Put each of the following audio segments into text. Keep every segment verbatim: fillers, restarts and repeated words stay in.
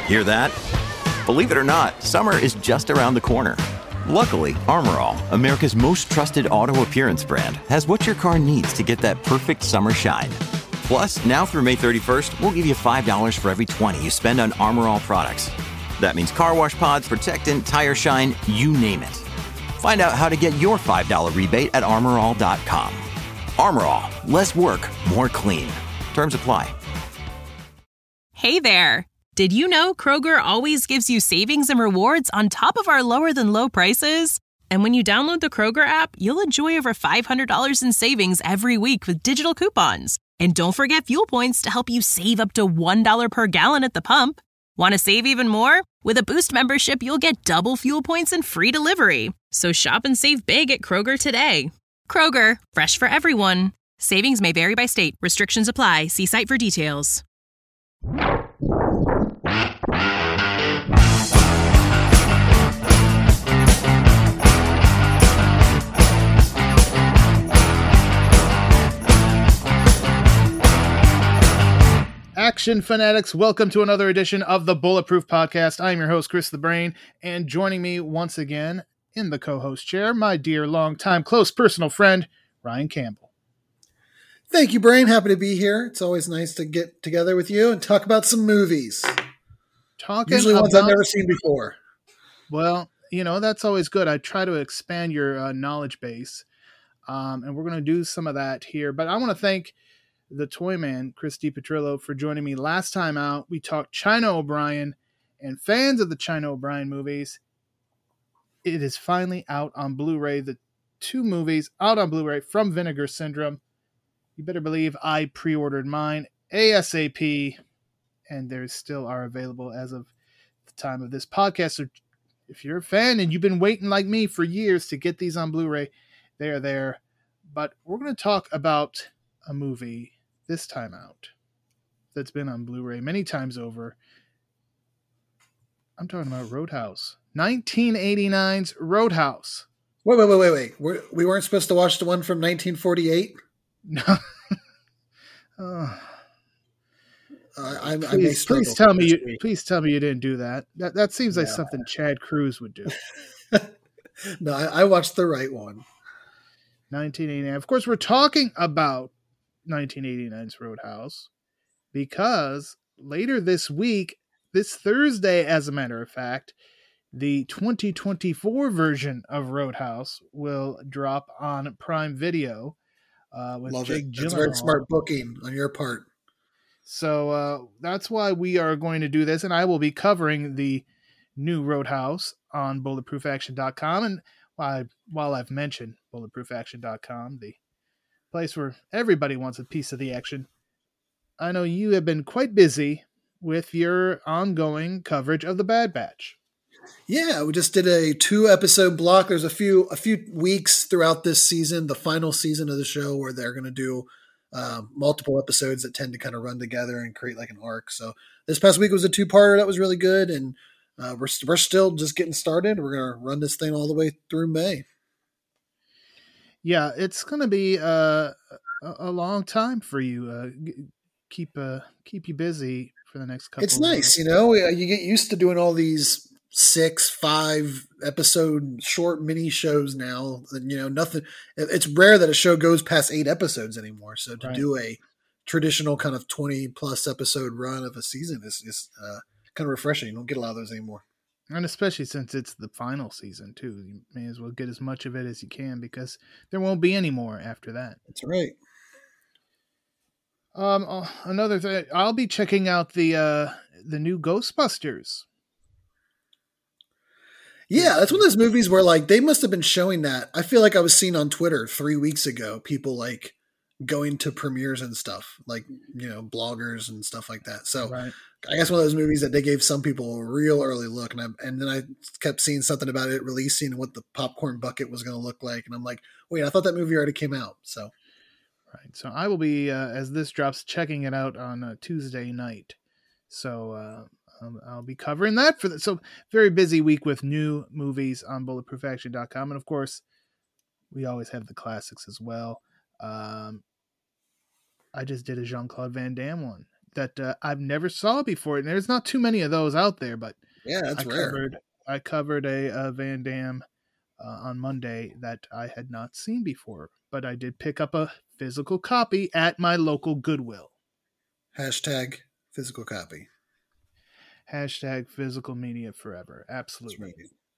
Hear that? Believe it or not, summer is just around the corner. Luckily, Armor All, America's most trusted auto appearance brand, has what your car needs to get that perfect summer shine. Plus, now through May thirty-first, we'll give you five dollars for every twenty you spend on Armor All products. That means car wash pods, protectant, tire shine, you name it. Find out how to get your five dollars rebate at armor all dot com. Armor All, less work, more clean. Terms apply. Hey there! Did you know Kroger always gives you savings and rewards on top of our lower-than-low prices? And when you download the Kroger app, you'll enjoy over five hundred dollars in savings every week with digital coupons. And don't forget fuel points to help you save up to one dollar per gallon at the pump. Want to save even more? With a Boost membership, you'll get double fuel points and free delivery. So shop and save big at Kroger today. Kroger, fresh for everyone. Savings may vary by state. Restrictions apply. See site for details. Action fanatics, welcome to another edition of the Bulletproof Podcast. I'm your host, Chris the Brain, and joining me once again in the co-host chair, my dear longtime close personal friend, Ryan Campbell. Thank you, Brain. Happy to be here. It's always nice to get together with you and talk about some movies. Talking Usually ones about, I've never seen before. Well, you know, that's always good. I try to expand your uh, knowledge base, um, and we're going to do some of that here. But I want to thank the Toy Man, Chris DiPetrillo, for joining me last time out. We talked China O'Brien, and fans of the China O'Brien movies, it is finally out on Blu-ray. The two movies out on Blu-ray from Vinegar Syndrome. You better believe I pre-ordered mine ASAP, and they still are available as of the time of this podcast. So if you're a fan and you've been waiting like me for years to get these on Blu-ray, they are there. But we're going to talk about a movie this time out that's been on Blu-ray many times over. I'm talking about Roadhouse. nineteen eighty-nine's Roadhouse. Wait, wait, wait, wait, wait. We're, we weren't supposed to watch the one from nineteen forty-eight? No. oh. Uh, I, please, I may please tell me you, please tell me you didn't do that. That that seems like no. something Chad Cruz would do. No, I, I watched the right one. nineteen eighty-nine. Of course, we're talking about nineteen eighty-nine's Roadhouse because later this week, this Thursday, as a matter of fact, the twenty twenty-four version of Roadhouse will drop on Prime Video uh, with Love Jake it. Gyllenhaal. That's very smart booking on your part. So uh, that's why we are going to do this, and I will be covering the new Roadhouse on bulletproof action dot com. And while, I, while I've mentioned bulletproof action dot com, the place where everybody wants a piece of the action, I know you have been quite busy with your ongoing coverage of The Bad Batch. Yeah, we just did a two episode block. There's a few a few weeks throughout this season, the final season of the show, where they're going to do um, multiple episodes that tend to kind of run together and create like an arc. So this past week was a two parter that was really good, and uh, we're we're still just getting started. We're going to run this thing all the way through May. Yeah, it's going to be uh, a, a long time for you. Uh, keep uh, keep you busy for the next couple. It's nice, you know. You get used to doing all these six, five episode short mini shows now. And, you know, nothing. It's rare that a show goes past eight episodes anymore. So to right. do a traditional kind of twenty plus episode run of a season is, is uh, kind of refreshing. You don't get a lot of those anymore. And especially since it's the final season too, you may as well get as much of it as you can because there won't be any more after that. That's right. Um, another thing, I'll be checking out the uh, the new Ghostbusters. Yeah, that's one of those movies where like they must have been showing that. I feel like I was seeing on Twitter three weeks ago people like going to premieres and stuff, like, you know, bloggers and stuff like that. So right. I guess one of those movies that they gave some people a real early look, and I, and then I kept seeing something about it releasing and what the popcorn bucket was going to look like, and I'm like, wait, I thought that movie already came out. So, right. So I will be uh, as this drops, checking it out on a Tuesday night. So uh, um, I'll be covering that for the so very busy week with new movies on bulletproof action dot com, and of course, we always have the classics as well. Um, I just did a Jean-Claude Van Damme one. that uh, I've never saw before, and there's not too many of those out there. But yeah, that's I rare. Covered, I covered a, a Van Damme uh, on Monday that I had not seen before, but I did pick up a physical copy at my local Goodwill. Hashtag physical copy. Hashtag physical media forever. Absolutely.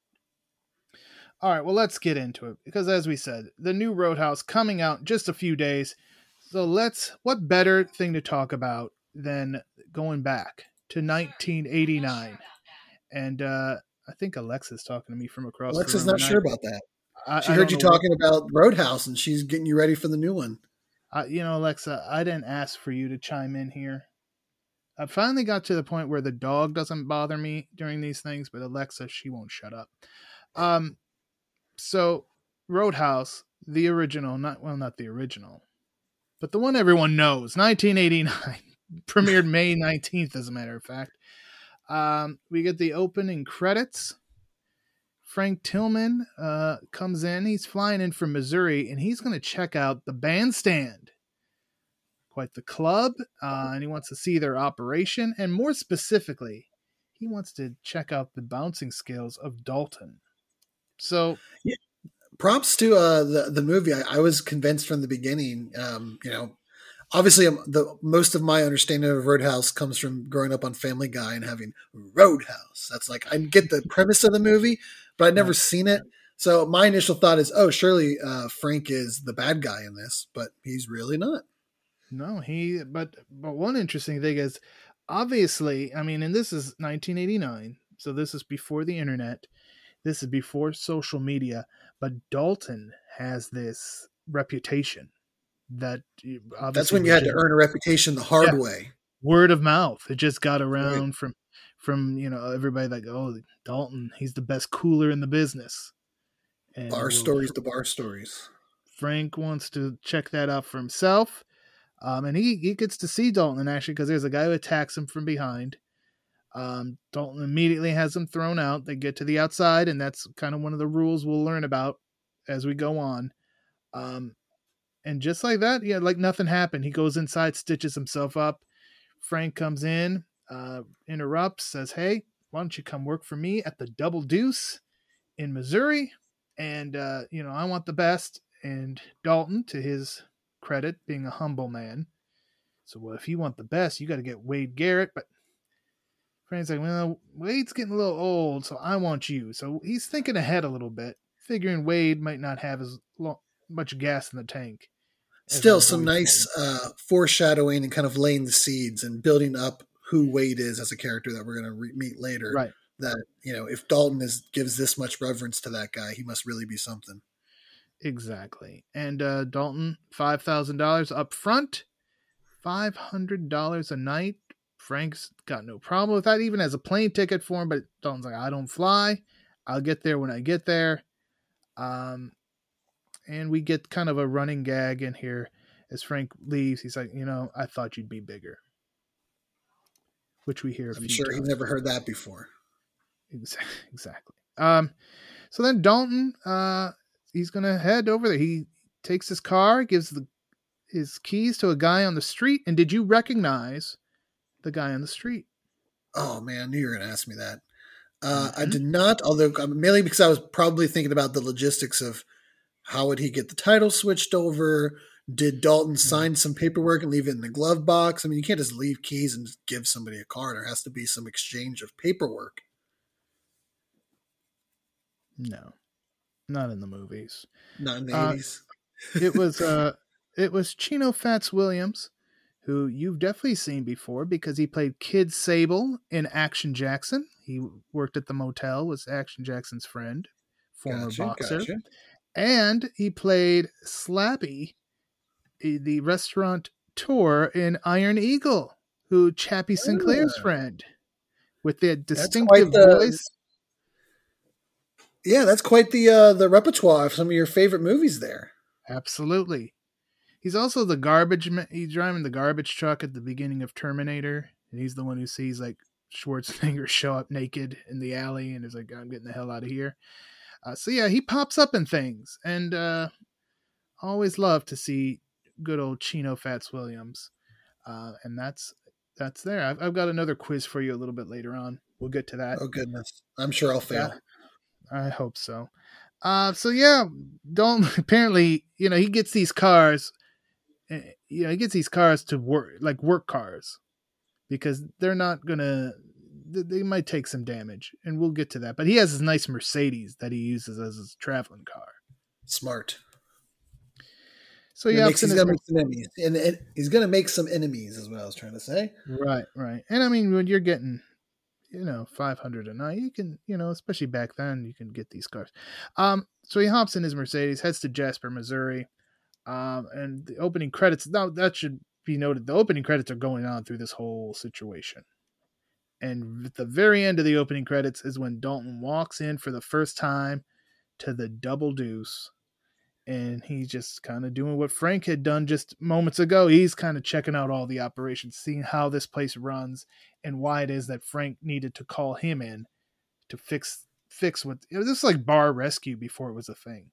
All right, well, let's get into it because, as we said, the new Roadhouse coming out in just a few days. So let's, what better thing to talk about than going back to nineteen eighty-nine? And uh, I think Alexa's talking to me from across Alexa's the room. not sure about that. I, she I heard you talking what, about Roadhouse, and she's getting you ready for the new one. Uh, you know, Alexa, I didn't ask for you to chime in here. I finally got to the point where the dog doesn't bother me during these things, but Alexa, she won't shut up. Um, so Roadhouse, the original, not well, not the original, but the one everyone knows, nineteen eighty-nine, premiered May nineteenth, as a matter of fact. Um, we get the opening credits. Frank Tillman uh, comes in. He's flying in from Missouri, and he's going to check out the bandstand. Quite the club, uh, and he wants to see their operation, and more specifically, he wants to check out the bouncing skills of Dalton. So, yeah. Props to uh, the the movie. I, I was convinced from the beginning. Um, you know, obviously, um, the most of my understanding of Roadhouse comes from growing up on Family Guy and having Roadhouse. That's like I get the premise of the movie, but I'd never right. seen it. So my initial thought is, oh, surely uh, Frank is the bad guy in this, but he's really not. No, he, but, but one interesting thing is, obviously, I mean, and this is nineteen eighty-nine, so this is before the internet, this is before social media, but Dalton has this reputation that that's when you had to earn a reputation the hard yeah. way. Word of mouth. It just got around right. from, from, you know, everybody like, oh, Dalton, he's the best cooler in the business. And bar well, stories to bar stories. Frank wants to check that out for himself. Um, and he, he gets to see Dalton actually because there's a guy who attacks him from behind. Um, Dalton immediately has him thrown out. They get to the outside, and that's kind of one of the rules we'll learn about as we go on. Um, and just like that, yeah, like nothing happened. He goes inside, stitches himself up. Frank comes in, uh, interrupts, says, hey, why don't you come work for me at the Double Deuce in Missouri? And, uh, you know, I want the best. And Dalton, to his credit, being a humble man, so well, if you want the best, you got to get Wade Garrett. But Frank's like, well, Wade's getting a little old, so I want you. So he's thinking ahead a little bit, figuring Wade might not have as long, much gas in the tank. Still some nice uh, foreshadowing and kind of laying the seeds and building up who Wade is as a character that we're going to re- meet later. Right. That, you know, if Dalton is gives this much reverence to that guy, he must really be something. Exactly. And uh, Dalton, five thousand dollars up front, five hundred dollars a night. Frank's got no problem with that, even as a plane ticket for him. But Dalton's like, I don't fly. I'll get there when I get there. Um, and we get kind of a running gag in here as Frank leaves. He's like, you know, I thought you'd be bigger. Which we hear a I'm few sure times. he's never heard that before. Exactly. Um, so then Dalton, uh, he's going to head over there. He takes his car, gives the his keys to a guy on the street. And did you recognize the guy on the street? Oh, man, I knew you were going to ask me that. Uh, mm-hmm. I did not, although mainly because I was probably thinking about the logistics of how would he get the title switched over? Did Dalton sign mm-hmm. some paperwork and leave it in the glove box? I mean, you can't just leave keys and just give somebody a car. There has to be some exchange of paperwork. No, not in the movies. Not in the uh, eighties. It was uh, it was Chino Fats Williams, who you've definitely seen before because he played Kid Sable in Action Jackson. He worked at the motel, was Action Jackson's friend, former gotcha, boxer. Gotcha. And he played Slappy, the restaurant tour in Iron Eagle, who Chappie Sinclair's oh. friend, with the distinctive the, voice. Yeah, that's quite the uh, the repertoire of some of your favorite movies there. Absolutely. He's also the garbage man. He's driving the garbage truck at the beginning of Terminator, and he's the one who sees like Schwarzenegger show up naked in the alley and is like, I'm getting the hell out of here. Uh, so yeah, he pops up in things, and uh, always love to see good old Chino Fats Williams. Uh, and that's that's there. I've, I've got another quiz for you a little bit later on. We'll get to that. Oh goodness, I'm sure I'll fail. Yeah, I hope so. Uh, so yeah, Dalton apparently, you know, he gets these cars. You know, he gets these cars to work, like work cars, because they're not gonna. They might take some damage, and we'll get to that. But he has this nice Mercedes that he uses as his traveling car. Smart. So yeah, he's gonna make some enemies, and, and he's gonna make some enemies, is what I was trying to say. Right, right. And I mean, when you're getting, you know, five hundred a night, you can, you know, especially back then, you can get these cars. Um, so he hops in his Mercedes, heads to Jasper, Missouri, um, and the opening credits. Now that should be noted. The opening credits are going on through this whole situation, and at the very end of the opening credits is when Dalton walks in for the first time to the Double Deuce. And he's just kind of doing what Frank had done just moments ago. He's kind of checking out all the operations, seeing how this place runs and why it is that Frank needed to call him in to fix fix what it was just like bar rescue before it was a thing.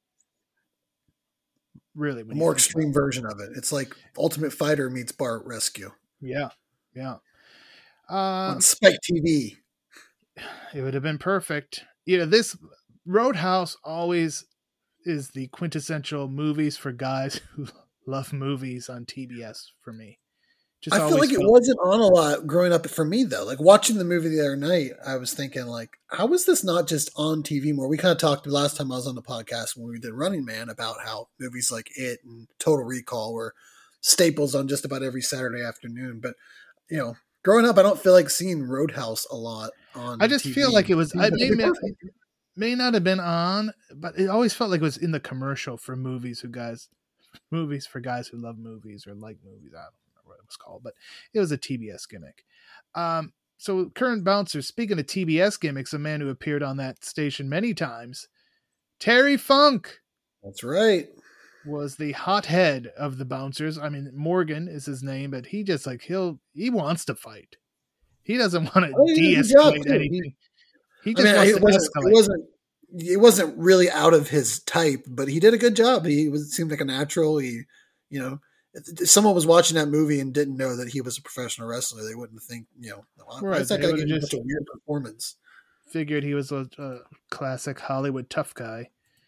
Really, a more extreme version of it. It's like Ultimate Fighter meets bar rescue. Yeah, yeah. Uh, On Spike T V. It would have been perfect. You know, this Roadhouse always is the quintessential movies for guys who love movies on T B S for me. Just I feel like felt- it wasn't on a lot growing up for me though. Like watching the movie the other night, I was thinking like, how is this not just on T V more? We kind of talked last time I was on the podcast when we did Running Man about how movies like It and Total Recall were staples on just about every Saturday afternoon. But you know, growing up, I don't feel like seeing Roadhouse a lot on I just T V. feel like it was, I may, may not have been on, but it always felt like it was in the commercial for movies who guys, movies for guys who love movies or like movies. I don't remember what it was called, but it was a T B S gimmick. Um, so current bouncer, speaking of T B S gimmicks, a man who appeared on that station many times, Terry Funk. That's right. Was the hothead of the bouncers. I mean, Morgan is his name, but he just like, he'll, he wants to fight. He doesn't want to oh, de-escalate anything. He, he just I mean, wants it to wasn't, escalate. It wasn't, it wasn't really out of his type, but he did a good job. He was, seemed like a natural. He, you know, if someone was watching that movie and didn't know that he was a professional wrestler, they wouldn't think, you know, why right. is that guy getting such a weird performance? Figured he was a, a classic Hollywood tough guy.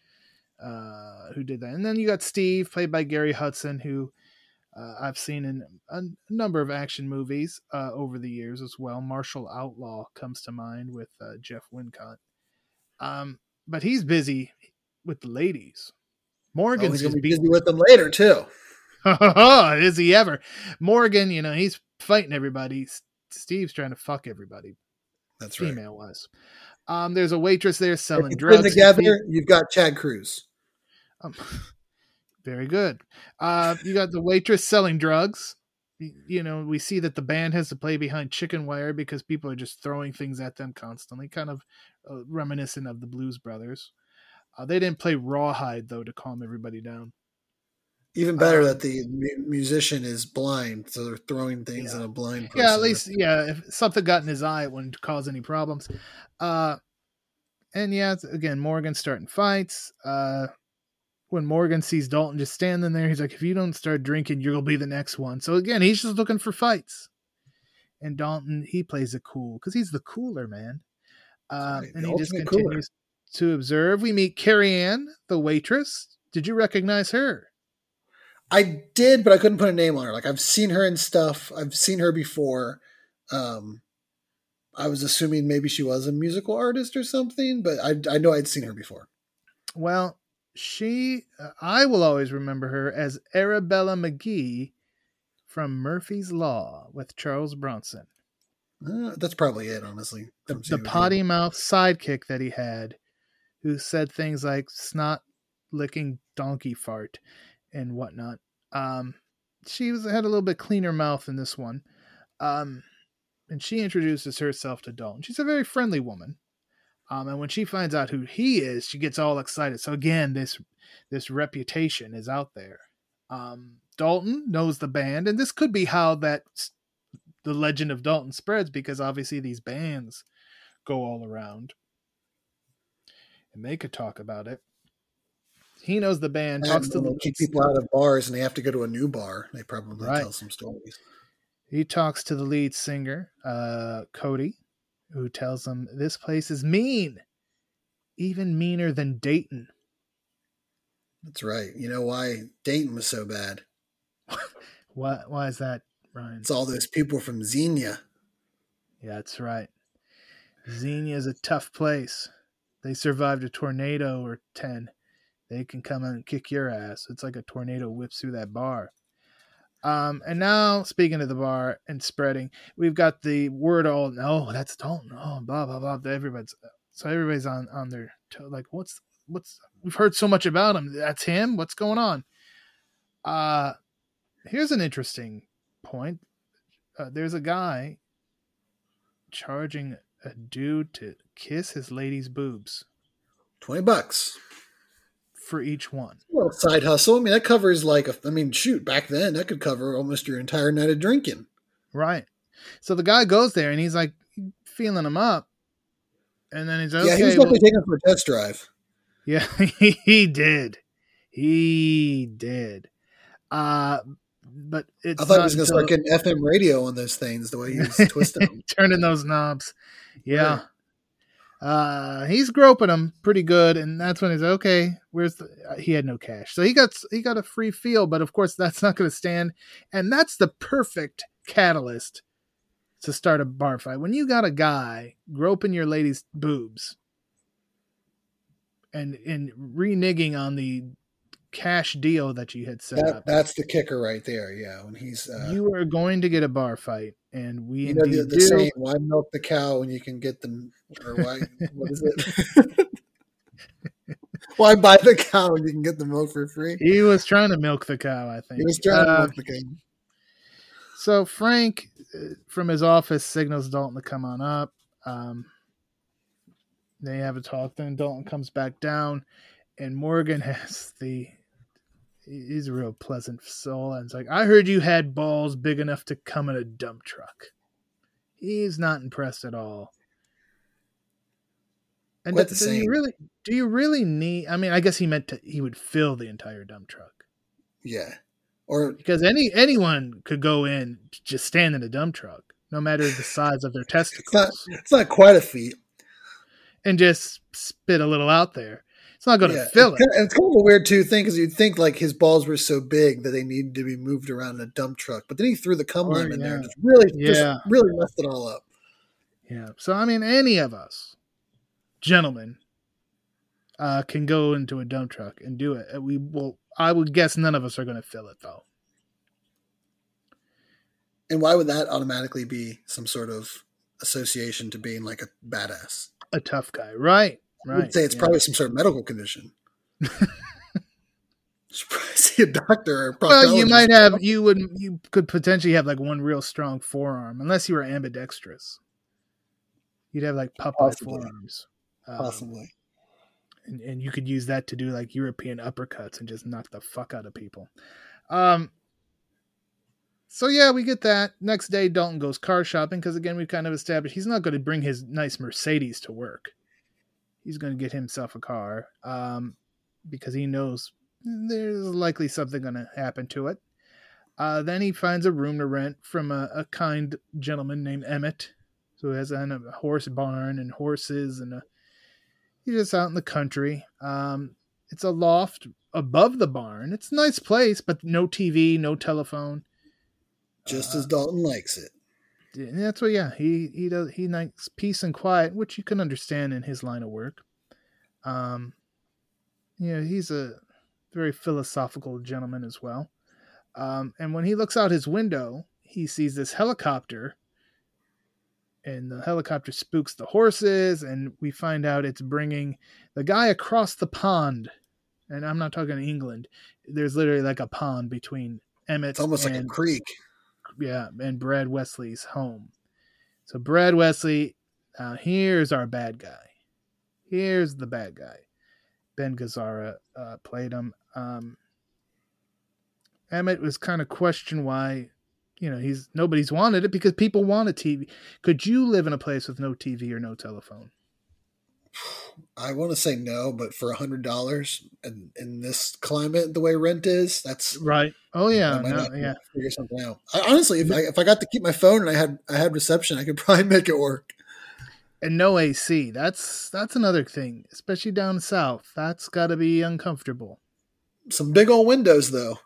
Uh, who did that? And then you got Steve, played by Gary Hudson, who uh, I've seen in a number of action movies uh, over the years as well. Martial Outlaw comes to mind with uh, Jeff Wincott. Um, but he's busy with the ladies. Morgan's oh, he's gonna be busy beat- with them later too. Is he ever? Morgan, you know, he's fighting everybody. Steve's trying to fuck everybody. That's right. Female wise. Um, there's a waitress there selling if drugs. Together, you've got Chad Cruz. Um, very good. Uh, you got the waitress selling drugs. You, you know, we see that the band has to play behind chicken wire because people are just throwing things at them constantly, kind of uh, reminiscent of the Blues Brothers. Uh, they didn't play Rawhide, though, to calm everybody down. Even better um, that the mu- musician is blind, so they're throwing things yeah. at a blind person. Yeah, at least, yeah, if something got in his eye, it wouldn't cause any problems. Uh, and yeah, again, Morgan starting fights. Uh, when Morgan sees Dalton just standing there, he's like, if you don't start drinking, you're going to be the next one. So again, he's just looking for fights. And Dalton, he plays it cool because he's the cooler man. Uh, right, and he just continues cooler. to observe. We meet Carrie Ann, the waitress. Did you recognize her? I did, but I couldn't put a name on her. Like I've seen her in stuff. I've seen her before. Um, I was assuming maybe she was a musical artist or something, but I, I know I'd seen her before. Well, she, uh, I will always remember her as Arabella McGee from Murphy's Law with Charles Bronson. Uh, that's probably it, honestly. The potty mouth sidekick that he had, who said things like snot licking donkey fart and whatnot. Um, she was had a little bit cleaner mouth in this one. Um, and she introduces herself to Dalton. She's a very friendly woman. Um, and when she finds out who he is, she gets all excited. So again, this this reputation is out there. Um, Dalton knows the band, and this could be how that the legend of Dalton spreads, because obviously these bands go all around, and they could talk about it. He knows the band. And talks to keep people out of bars, and they have to go to a new bar. They probably right. tell some stories. He talks to the lead singer, uh, Cody, who tells him this place is mean, even meaner than Dayton. That's right. You know why Dayton was so bad? Why, why is that, Ryan? It's all those people from Xenia. Yeah, that's right. Xenia is a tough place. They survived a tornado or ten. They can come and kick your ass. It's like a tornado whips through that bar. Um, and now, speaking of the bar and spreading, we've got the word all, no, that's Dalton. Oh, blah, blah, blah. Everybody's, so everybody's on, on their toe. Like, what's, what's, we've heard so much about him. That's him. What's going on? Uh, here's an interesting point. Uh, there's a guy charging a dude to kiss his lady's boobs. twenty bucks. For each one. Well, side hustle. I mean, that covers like, a, I mean, shoot, back then that could cover almost your entire night of drinking. Right. So the guy goes there and he's like feeling him up. And then he's like, yeah, okay, he was well, definitely taking for a test drive. Yeah, he, he did. He did. Uh, but it's I thought he was until... going to start getting F M radio on those things the way he was twisting them. Turning those knobs. Yeah. Right. Uh, he's groping him pretty good, and that's when he's like, okay, where's the, uh, he had no cash. So he got, he got a free feel, but of course that's not going to stand. And that's the perfect catalyst to start a bar fight. When you got a guy groping your lady's boobs and, and reneging on the cash deal that you had set that, up. That's the kicker right there. Yeah. When he's, uh, you are going to get a bar fight, and we, you know, the, the saying, why milk the cow when you can get them, or why, what is it? Why buy the cow when you can get the milk for free? He was trying to milk the cow, I think. He was trying uh, to milk the cow. So Frank, uh, from his office, signals Dalton to come on up. Um, they have a talk. Then Dalton comes back down, and Morgan has the. He's a real pleasant soul, and it's like, I heard you had balls big enough to come in a dump truck. He's not impressed at all. And do, do you really, do you really need? I mean, I guess he meant to, he would fill the entire dump truck. Yeah, or because any anyone could go in, just stand in a dump truck, no matter the size of their testicles. It's not, it's not quite a feat, and just spit a little out there. It's not going to yeah, fill it's it. Kind of, it's kind of a weird too thing because you'd think like his balls were so big that they needed to be moved around in a dump truck, but then he threw the cum limb in yeah. there, and just really, yeah. just really messed it all up. Yeah. So I mean, any of us, gentlemen, uh, can go into a dump truck and do it. We will. I would guess none of us are going to fill it though. And why would that automatically be some sort of association to being like a badass, a tough guy, right? Right. I would say it's yeah. probably some sort of medical condition. Should probably see a doctor or a proctologist. Well, you might have, you would, you could potentially have like one real strong forearm, unless you were ambidextrous. You'd have like Popeye Possibly. forearms. Um, Possibly. And, and you could use that to do like European uppercuts and just knock the fuck out of people. Um. So yeah, we get that. Next day, Dalton goes car shopping because again, we've kind of established he's not going to bring his nice Mercedes to work. He's going to get himself a car um, because he knows there's likely something going to happen to it. Uh, then he finds a room to rent from a, a kind gentleman named Emmett, who has a, a horse barn and horses, and a, he's just out in the country. Um, it's a loft above the barn. It's a nice place, but no T V, no telephone. Just uh, as Dalton likes it. That's what, yeah, he he does. He likes peace and quiet, which you can understand in his line of work. Um, you know, he's a very philosophical gentleman as well. Um, and when he looks out his window, he sees this helicopter, and the helicopter spooks the horses, and we find out it's bringing the guy across the pond. And I'm not talking England. There's literally like a pond between Emmett's. It's almost and, like a creek. Yeah, and Brad Wesley's home. So Brad Wesley, uh, here's our bad guy. Here's the bad guy. Ben Gazzara uh, played him. Um, Emmett was kind of questioned why, you know, he's nobody's wanted it because people want a T V. Could you live in a place with no T V or no telephone? I want to say no, but for a hundred dollars and in this climate, the way rent is, that's right. Oh yeah, I might no, have to yeah. figure something out. I, honestly, if I if I got to keep my phone and I had I had reception, I could probably make it work. And no A C. That's that's another thing, especially down south. That's got to be uncomfortable. Some big old windows, though.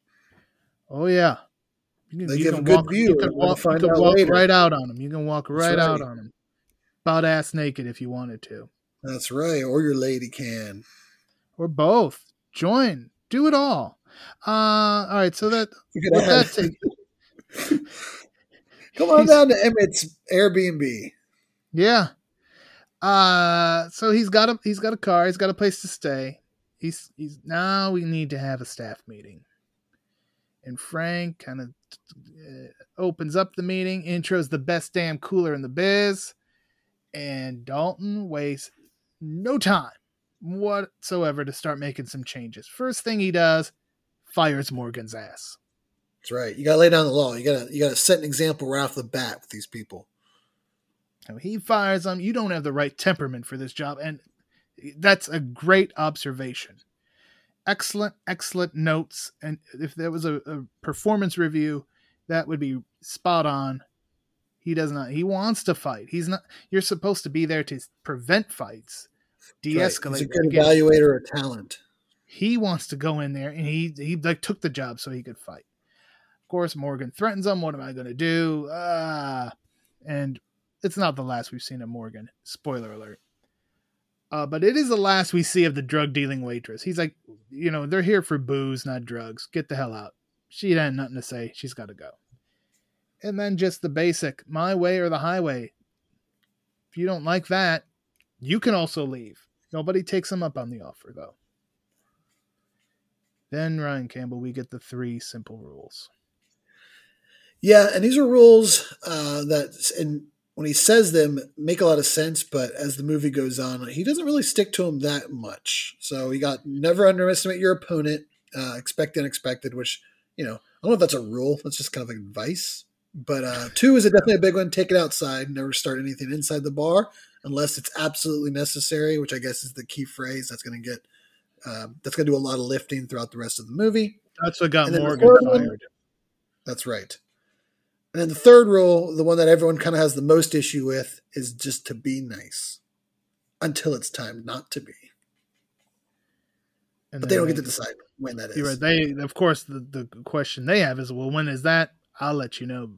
Oh yeah, you can, they you give can a good walk, view. You can walk, you can walk right out on them. You can walk right, right out on them, butt ass naked if you wanted to. That's right, or your lady can, or both. Join, do it all. Uh, all right, so that what that take. Come on down to Emmett's Airbnb. Yeah. Uh, so he's got a he's got a car. He's got a place to stay. He's he's now we need to have a staff meeting. And Frank kind of uh, opens up the meeting, intros the best damn cooler in the biz, and Dalton wastes no time whatsoever to start making some changes. First thing he does, fires Morgan's ass. That's right. You got to lay down the law. You got to you got to set an example right off the bat with these people. So he fires them. You don't have the right temperament for this job, and that's a great observation. Excellent, excellent notes. And if there was a, a performance review, that would be spot on. He does not. He wants to fight. He's not. You're supposed to be there to prevent fights, de-escalate. Right. He's a good evaluator of talent. He wants to go in there, and he he like took the job so he could fight. Of course, Morgan threatens him. What am I going to do? Ah, and it's not the last we've seen of Morgan. Spoiler alert. Uh, but it is the last we see of the drug dealing waitress. He's like, you know, they're here for booze, not drugs. Get the hell out. She had nothing to say. She's got to go. And then just the basic, my way or the highway. If you don't like that, you can also leave. Nobody takes him up on the offer, though. Then, Ryan Campbell, we get the three simple rules. Yeah, and these are rules uh, that, and when he says them, make a lot of sense, but as the movie goes on, he doesn't really stick to them that much. So he got never underestimate your opponent, uh, expect the unexpected, which, you know, I don't know if that's a rule. That's just kind of like advice. But uh, two is a definitely a big one. Take it outside. Never start anything inside the bar unless it's absolutely necessary, which I guess is the key phrase that's going to get, uh, that's going to do a lot of lifting throughout the rest of the movie. That's what got Morgan fired. One, that's right. And then the third rule, the one that everyone kind of has the most issue with, is just to be nice until it's time not to be. And but they don't get to decide when that is. You're right. They, of course, the, the question they have is, well, when is that? I'll let you know.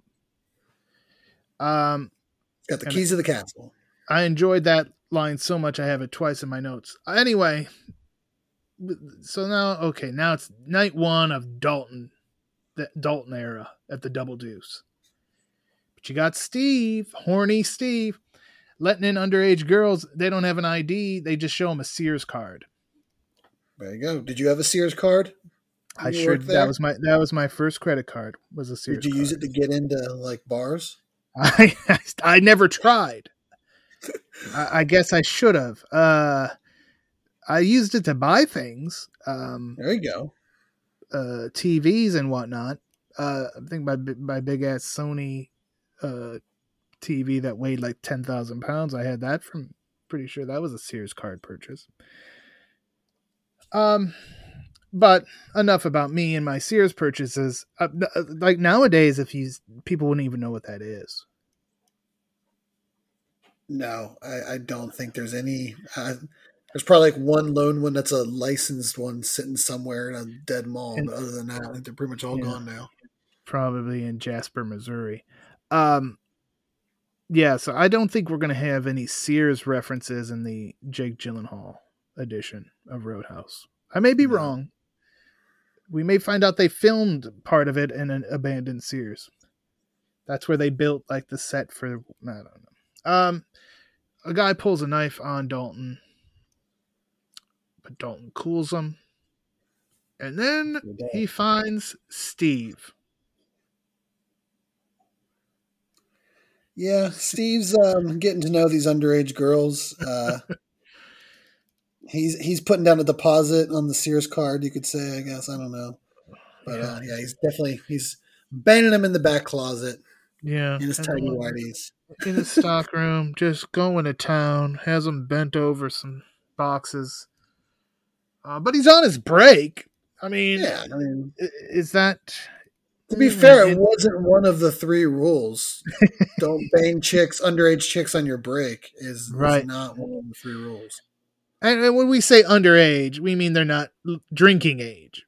Um, Got the keys to the castle. I enjoyed that line so much I have it twice in my notes. Anyway, so now, okay, now it's night one of Dalton, the Dalton era at the Double Deuce. But you got Steve, horny Steve, letting in underage girls. They don't have an I D. They just show them a Sears card. There you go. Did you have a Sears card? I sure did. That was my that was my first credit card. Was a Sears. Did you card. use it to get into like bars? I I never tried. I, I guess I should have. Uh, I used it to buy things. Um, there you go. Uh, T Vs and whatnot. Uh, I think my my big ass Sony uh, T V that weighed like ten thousand pounds. I had that from. Pretty sure that was a Sears card purchase. Um. But enough about me and my Sears purchases. Uh, like nowadays, if you people wouldn't even know what that is. No, I, I don't think there's any. Uh, there's probably like one lone one that's a licensed one sitting somewhere in a dead mall. And, but other than that, I think they're pretty much all yeah, gone now. Probably in Jasper, Missouri. Um, yeah, so I don't think we're going to have any Sears references in the Jake Gyllenhaal edition of Roadhouse. I may be no. wrong. We may find out they filmed part of it in an abandoned Sears. That's where they built like the set for, I don't know. Um, a guy pulls a knife on Dalton, but Dalton cools him. And then he finds Steve. Yeah, Steve's um, getting to know these underage girls. Uh, He's he's putting down a deposit on the Sears card, you could say, I guess. I don't know. But yeah, uh, yeah he's definitely, he's banging him in the back closet. Yeah. In his tidy whities. In his stock room, just going to town, has him bent over some boxes. Uh, but he's on his break. I mean, yeah, I mean, is that... To be fair, it wasn't one of the three rules. Don't bang chicks, underage chicks on your break is, right. is not one of the three rules. And when we say underage, we mean they're not drinking age.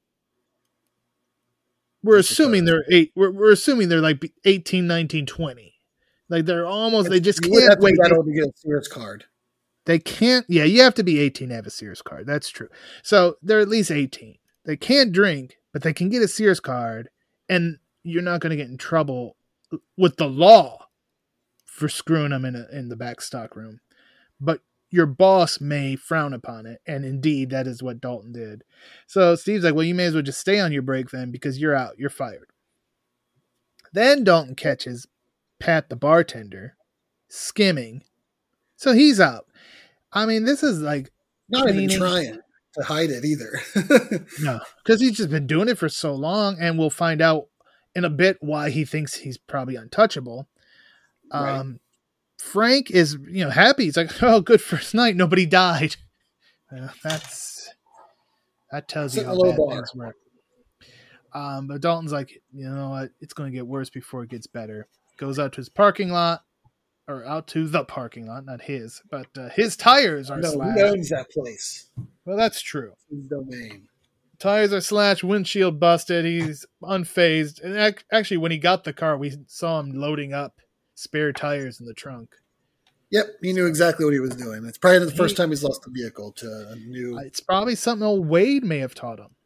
We're assuming they're eight. We're, we're assuming they're like eighteen, nineteen, twenty. Like they're almost, it's, they just can't have to wait. Be that old to get a Sears card. They can't. Yeah, you have to be eighteen to have a Sears card. That's true. So they're at least eighteen. They can't drink, but they can get a Sears card, and you're not going to get in trouble with the law for screwing them in a, in the back stock room. But your boss may frown upon it, and indeed, that is what Dalton did. So Steve's like, well, you may as well just stay on your break then, because you're out. You're fired. Then Dalton catches Pat the bartender skimming. So he's out. I mean, this is like... Not cleaning. Even trying to hide it either. No, because he's just been doing it for so long, and we'll find out in a bit why he thinks he's probably untouchable. Right. Um, Frank is, you know, happy. He's like, oh, good first night. Nobody died. Uh, that's... That tells you how bad things work. Um, but Dalton's like, you know what? It's going to get worse before it gets better. Goes out to his parking lot. Or out to the parking lot, not his, but uh, his tires are no, slashed. He owns that place. Well, that's true. It's his domain. Tires are slashed, windshield busted. He's unfazed. And ac- actually, when he got the car, we saw him loading up spare tires in the trunk. Yep, he knew exactly what he was doing. It's probably the first he, time he's lost a vehicle to a new... It's probably something old Wade may have taught him.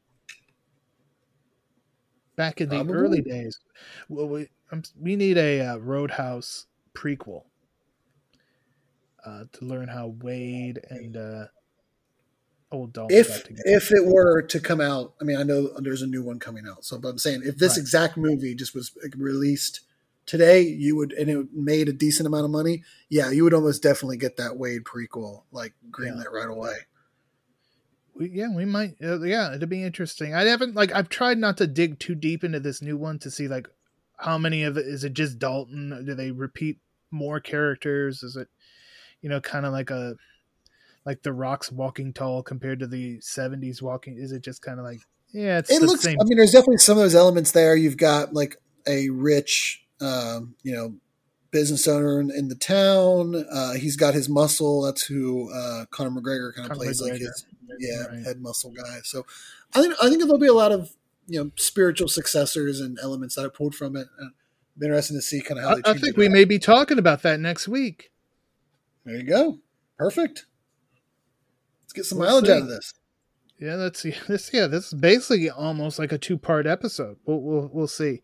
Back in the probably. early days. Well, we, um, we need a uh, Roadhouse prequel uh, to learn how Wade and uh, old Dalton if got together. If it were to come out, I mean, I know there's a new one coming out, so but I'm saying if this right. exact movie just was released today, you would, and it made a decent amount of money, yeah, you would almost definitely get that Wade prequel, like greenlit yeah. right away. We, yeah, we might. Uh, yeah, it'd be interesting. I haven't like I've tried not to dig too deep into this new one to see like how many of it is it just Dalton? Do they repeat more characters? Is it, you know, kind of like a like the Rock's Walking Tall compared to the seventies Walking? Is it just kind of like yeah? It's it the looks. same. I mean, there's definitely some of those elements there. You've got like a rich, um, you know, business owner in, in the town. Uh, he's got his muscle. That's who uh, Conor McGregor kind of plays McGregor. like his yeah right. head muscle guy. So I think I think there'll be a lot of you know spiritual successors and elements that I pulled from it. Uh, interesting to see kind of how they I, I think we out. may be talking about that next week. There you go. Perfect. Let's get some we'll mileage see. out of this. Yeah, let's see. This yeah, this is basically almost like a two-part episode. We'll we'll we'll see.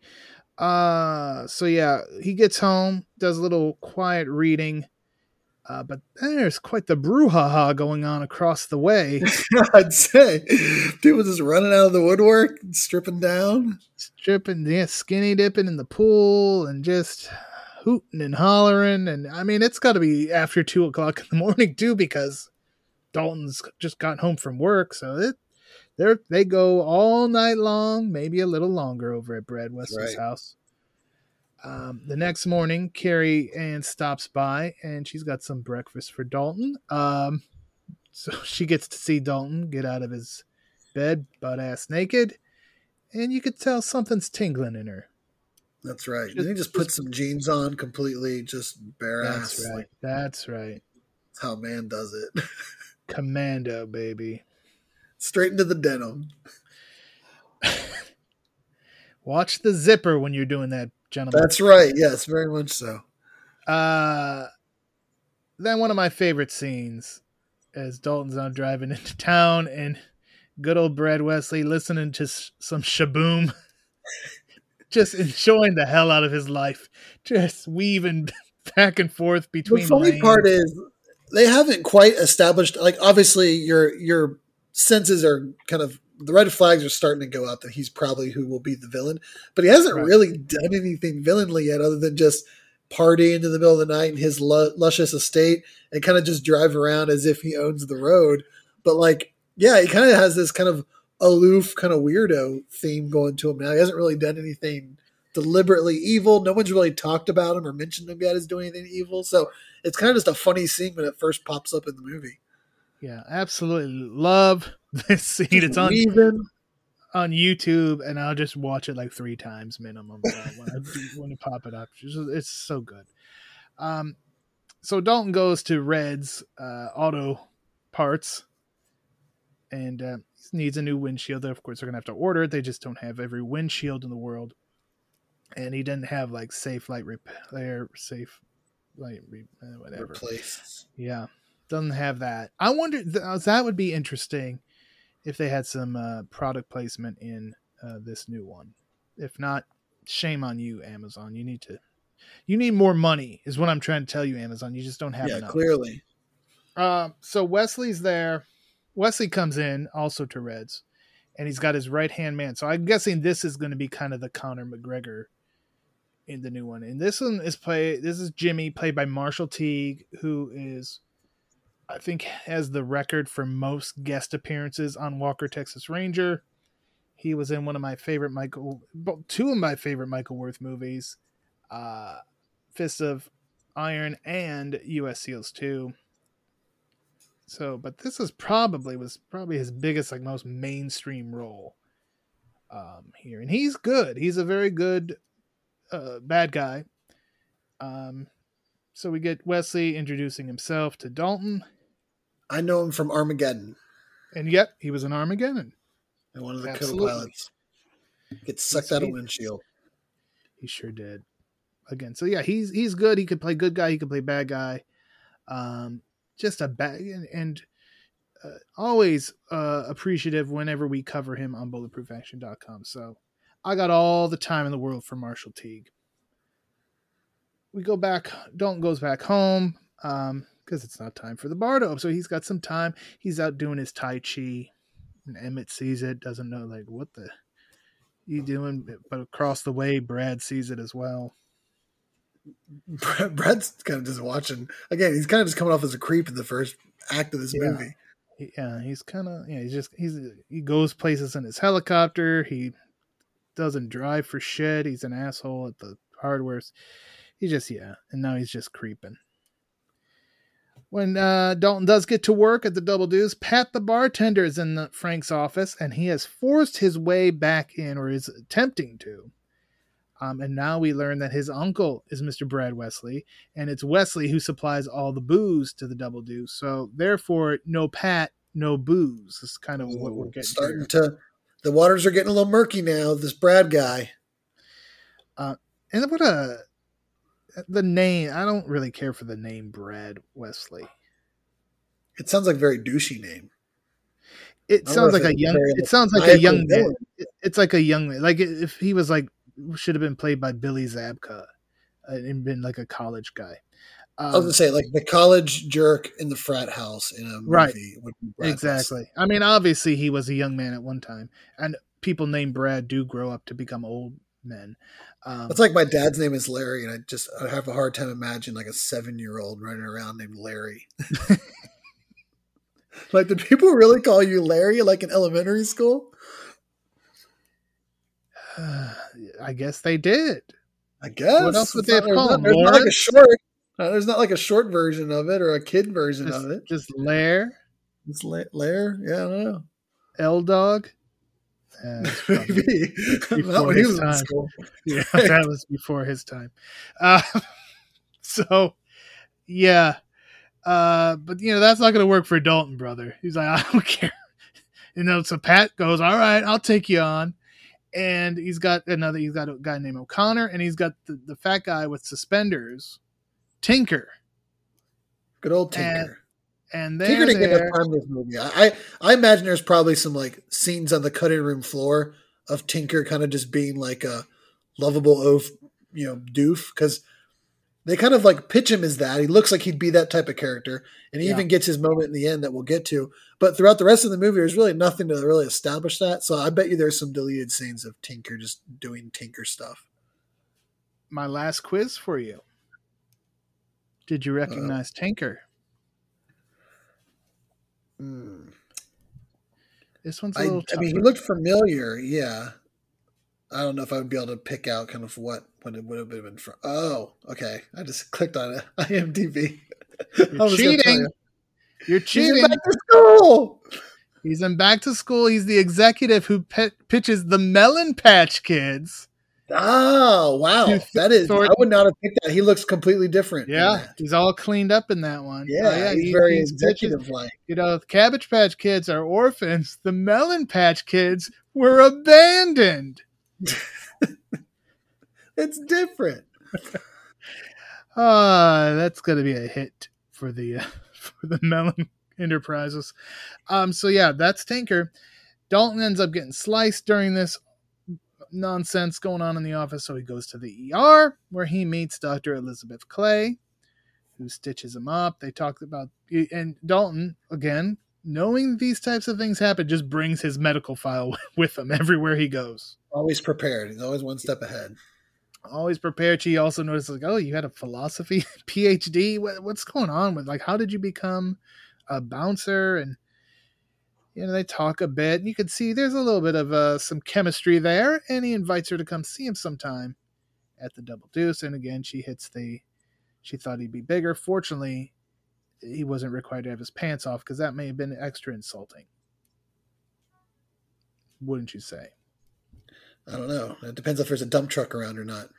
Uh so yeah, he gets home, does a little quiet reading. Uh, but there's quite the brouhaha going on across the way. I'd say people just running out of the woodwork, stripping down, stripping, yeah, skinny dipping in the pool, and just hooting and hollering. And I mean, it's got to be after two o'clock in the morning too, because Dalton's just got home from work, so it they they go all night long, maybe a little longer over at Brad Wesley's right. house. Um, the next morning, Carrie Ann stops by, and she's got some breakfast for Dalton. Um, so she gets to see Dalton get out of his bed, butt-ass naked, and you could tell something's tingling in her. That's right. Just, Didn't he just put some jeans on completely, just bare that's ass? That's right. Like, that's right. That's how a man does it. Commando, baby. Straight into the denim. Watch the zipper when you're doing that, gentlemen. That's right. Yes, very much so. Uh, then one of my favorite scenes as Dalton's out driving into town and good old Brad Wesley listening to some Shaboom, just enjoying the hell out of his life, just weaving back and forth between. The funny lanes. part is they haven't quite established. Like, obviously, your your senses are kind of. The red flags are starting to go up that he's probably who will be the villain, but he hasn't right. really done anything villainly yet other than just party into the middle of the night in his lu- luscious estate and kind of just drive around as if he owns the road. But like, yeah, he kind of has this kind of aloof kind of weirdo theme going to him now. He hasn't really done anything deliberately evil. No one's really talked about him or mentioned him yet as doing anything evil. So it's kind of just a funny scene when it first pops up in the movie. Yeah, absolutely love this scene. Just it's on weaving. on YouTube, and I'll just watch it like three times minimum uh, when I when you pop it up. It's, just, it's so good. Um, so Dalton goes to Red's uh, auto parts, and uh, needs a new windshield. Of course, they're gonna have to order it. They just don't have every windshield in the world, and he didn't have like safe light repair, safe light, re- uh, whatever. Replace. Yeah, doesn't have that. I wonder th- that would be interesting if they had some uh, product placement in uh, this new one. If not, shame on you, Amazon. You need to, you need more money, is what I'm trying to tell you, Amazon. You just don't have yeah, enough. clearly. Uh, so Wesley's there. Wesley comes in also to Reds, and he's got his right hand man. So I'm guessing this is going to be kind of the Conor McGregor in the new one. And this one is play. This is Jimmy, played by Marshall Teague, who is, I think, has the record for most guest appearances on Walker, Texas Ranger. He was in one of my favorite Michael, two of my favorite Michael Worth movies, uh, Fist of Iron and U S Seals two. So, but this is probably was probably his biggest, like most mainstream role um, here, and he's good. He's a very good uh, bad guy. Um, so we get Wesley introducing himself to Dalton. I know him from Armageddon. And yep, he was in Armageddon. And one of the Absolutely. co-pilots gets sucked out of windshield. He sure did. Again, so yeah, he's he's good. He could play good guy. He could play bad guy. Um, just a bad and, and uh, always uh, appreciative whenever we cover him on bulletproof action dot com. So I got all the time in the world for Marshall Teague. We go back. Dalton goes back home. Um, because it's not time for the bar to open. So he's got some time. He's out doing his Tai Chi. And Emmett sees it, doesn't know, like, what the you doing? But across the way, Brad sees it as well. Brad's kind of just watching. Again, he's kind of just coming off as a creep in the first act of this yeah. movie. Yeah, he's kind of, yeah, he's just, he's, he goes places in his helicopter. He doesn't drive for shit. He's an asshole at the hardware. He just, yeah. And now he's just creeping. When uh, Dalton does get to work at the Double Deuce, Pat the bartender is in the, Frank's office, and he has forced his way back in, or is attempting to. Um, and now we learn that his uncle is Mister Brad Wesley, and it's Wesley who supplies all the booze to the Double Deuce. So therefore, no Pat, no booze. This is kind of what we're getting starting here. to. The waters are getting a little murky now. This Brad guy, uh, and what a. The name, I don't really care for the name Brad Wesley. It sounds like a very douchey name. It sounds like a young, it sounds like a young man. It's like a young man. Like if he was like, should have been played by Billy Zabka and been like a college guy. Um, I was going to say, like the college jerk in the frat house in a movie. Right. Would be Brad exactly. Wesley. I mean, obviously he was a young man at one time, and people named Brad do grow up to become old men. Um, it's like my dad's name is Larry, and I just I have a hard time imagining like a seven-year-old running around named Larry. Like, did people really call you Larry like in elementary school? Uh, I guess they did. I guess. What else would it's they not, have called him? There's not like a short. Uh, there's not like a short version of it or a kid version just, of it. Just Lair. It's La- Lair. Yeah, I don't know. L Dog. Uh, Maybe not when he was in school. Yeah, that was before his time. Uh, so, yeah, uh, but you know that's not going to work for Dalton, brother. He's like, I don't care. You know, so Pat goes, all right, I'll take you on, and he's got another. He's got a guy named O'Connor, and he's got the, the fat guy with suspenders, Tinker. Good old Tinker. And, And Tinker didn't get enough time in this movie. I, I imagine there's probably some like scenes on the cutting room floor of Tinker kind of just being like a lovable oaf, you know, doof, because they kind of like pitch him as that. He looks like he'd be that type of character, and he yeah. even gets his moment in the end that we'll get to. But throughout the rest of the movie, there's really nothing to really establish that. So I bet you there's some deleted scenes of Tinker just doing Tinker stuff. My last quiz for you: did you recognize uh, Tinker? Hmm. This one's a I, little tougher. I mean, he looked familiar, yeah. I don't know if I would be able to pick out kind of what when it would have been from. Oh, okay. I just clicked on it. I M D B. You're cheating. You. You're cheating. He's in back to school. He's in back to school. He's the executive who pe- pitches the Melon Patch Kids. Oh, wow. That is, I would not have picked that. He looks completely different. Yeah. He's all cleaned up in that one. Yeah. Uh, yeah he's he, very executive like. You know, Cabbage Patch Kids are orphans. The Melon Patch Kids were abandoned. It's different. Ah, uh, that's going to be a hit for the, uh, for the Melon Enterprises. Um, so yeah, that's Tinker. Dalton ends up getting sliced during this nonsense going on in the office, so he goes to the E R where he meets Doctor Elizabeth Clay, who stitches him up. They talk about, and Dalton, again, knowing these types of things happen, just brings his medical file with him everywhere he goes. Always prepared. He's always one step ahead. Always prepared. She also noticed, like, oh, you had a philosophy P H D? What, what's going on with, like, how did you become a bouncer? And you know, they talk a bit, and you can see there's a little bit of uh, some chemistry there, and he invites her to come see him sometime at the Double Deuce. And again, she hits the, she thought he'd be bigger. Fortunately, he wasn't required to have his pants off, because that may have been extra insulting. Wouldn't you say? I don't know. It depends if there's a dump truck around or not.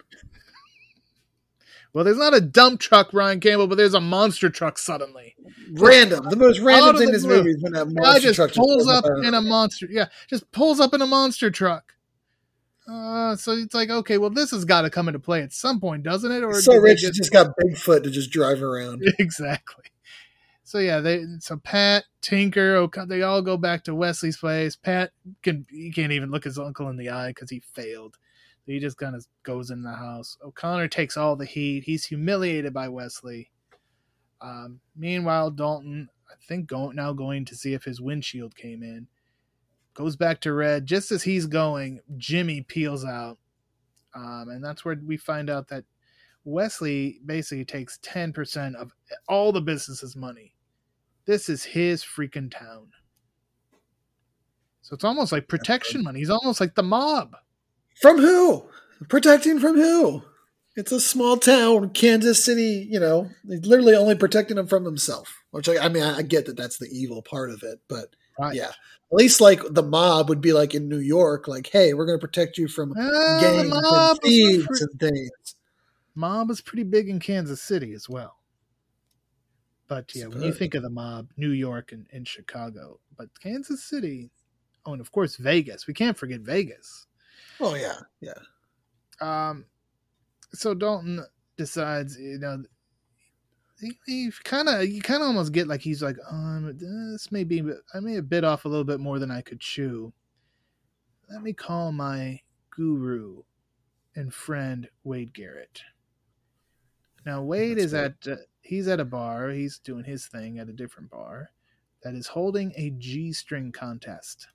Well, there's not a dump truck, Ryan Campbell, but there's a monster truck suddenly. Random. The most random thing in this movie is when that monster just truck pulls just up in a monster. Yeah, just pulls up in a monster truck. Uh, so it's like, okay, well, this has got to come into play at some point, doesn't it? Or so Rich just... just got Bigfoot to just drive around. Exactly. So yeah, they so Pat, Tinker, they all go back to Wesley's place. Pat can he can't even look his uncle in the eye because he failed. He just kind of goes in the house. O'Connor takes all the heat. He's humiliated by Wesley. Um, meanwhile, Dalton, I think go, now going to see if his windshield came in, goes back to Red. Just as he's going, Jimmy peels out. Um, and that's where we find out that Wesley basically takes ten percent of all the business's money. This is his freaking town. So it's almost like protection money. He's almost like the mob. From who? Protecting from who? It's a small town, Kansas City, you know, he's literally only protecting him from himself. Which, I, I mean, I get that that's the evil part of it, but right. Yeah. At least, like, the mob would be, like, in New York, like, hey, we're going to protect you from uh, gangs and thieves pretty, and things. Mob is pretty big in Kansas City as well. But, yeah, when you think of the mob, New York and, and Chicago. But Kansas City, oh, and, of course, Vegas. We can't forget Vegas. Oh, yeah, yeah. Um, so Dalton decides, you know, he, he kind of, you kind of almost get like he's like, um, this may be, I may have bit off a little bit more than I could chew. Let me call my guru and friend Wade Garrett. Now Wade That's is right. at, uh, he's at a bar. He's doing his thing at a different bar that is holding a G-string contest.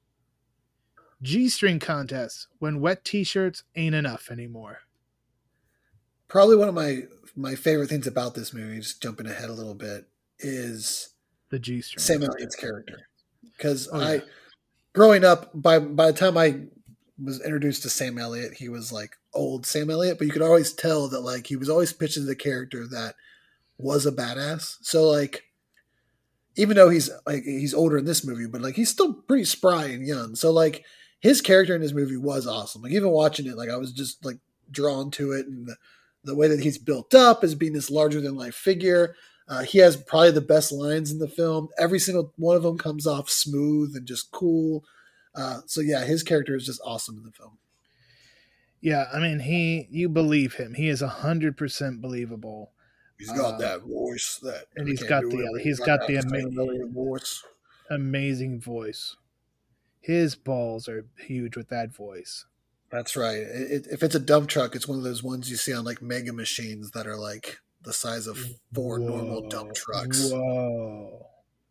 G-string contest when wet t-shirts ain't enough anymore. Probably one of my my favorite things about this movie, just jumping ahead a little bit, is the G-string. Sam Elliott's character. Because oh, I, yeah. growing up, by by the time I was introduced to Sam Elliott, he was like old Sam Elliott, but you could always tell that like he was always pitched as a character that was a badass. So like, even though he's like he's older in this movie, but like he's still pretty spry and young. So like, his character in this movie was awesome. Like even watching it, like I was just like drawn to it, and the, the way that he's built up as being this larger than life figure. Uh, he has probably the best lines in the film. Every single one of them comes off smooth and just cool. Uh, so yeah, his character is just awesome in the film. Yeah, I mean, he you believe him. He is a hundred percent believable. He's got uh, that voice that, and he's got the it, he's got, got the amazing voice. Amazing voice. His balls are huge with that voice. That's right. It, it, if it's a dump truck, it's one of those ones you see on like mega machines that are like the size of four Whoa. normal dump trucks. Whoa.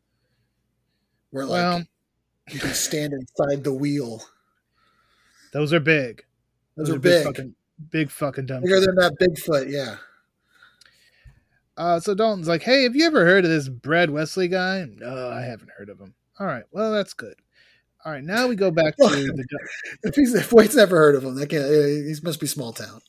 Where like well, you can stand inside the wheel. Those are big. Those, those are, are big. big. Fucking, big fucking dump Bigger trucks. than that Bigfoot, yeah. Uh, so Dalton's like, hey, have you ever heard of this Brad Wesley guy? No, I haven't heard of him. All right, well, that's good. All right, now we go back to the. If he's if Wade's never heard of him, that can't. He must be small town.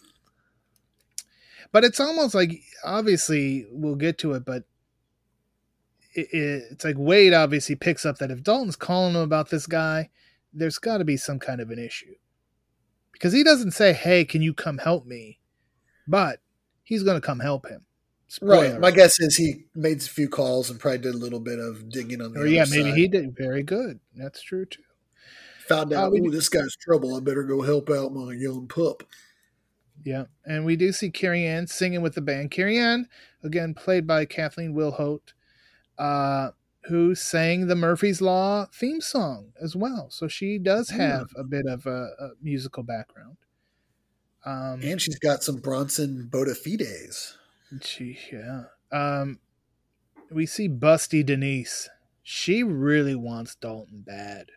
But it's almost like, obviously, we'll get to it, but it, it, it's like Wade obviously picks up that if Dalton's calling him about this guy, there's got to be some kind of an issue. Because he doesn't say, hey, can you come help me? But he's going to come help him. Spoiler. Right. My guess is he made a few calls and probably did a little bit of digging on the or other yeah, side. maybe he did. Very good. That's true, too. Found out, uh, we, oh, this guy's trouble. I better go help out my young pup. Yeah, and we do see Carrie Ann singing with the band. Carrie Ann, again, played by Kathleen Wilhoit, uh, who sang the Murphy's Law theme song as well. So she does have yeah. a bit of a, a musical background. Um, and she's got some Bronson Bodafides. She, yeah. Um, we see Busty Denise. She really wants Dalton bad.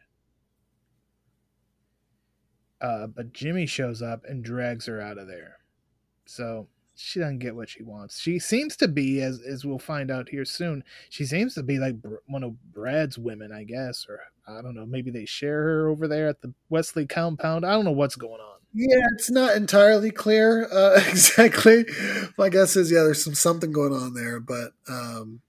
Uh, but Jimmy shows up and drags her out of there. So she doesn't get what she wants. She seems to be, as as we'll find out here soon, she seems to be like one of Brad's women, I guess. Or I don't know, maybe they share her over there at the Wesley compound. I don't know what's going on. Yeah, it's not entirely clear uh, exactly. My guess is, yeah, there's some something going on there. But, um,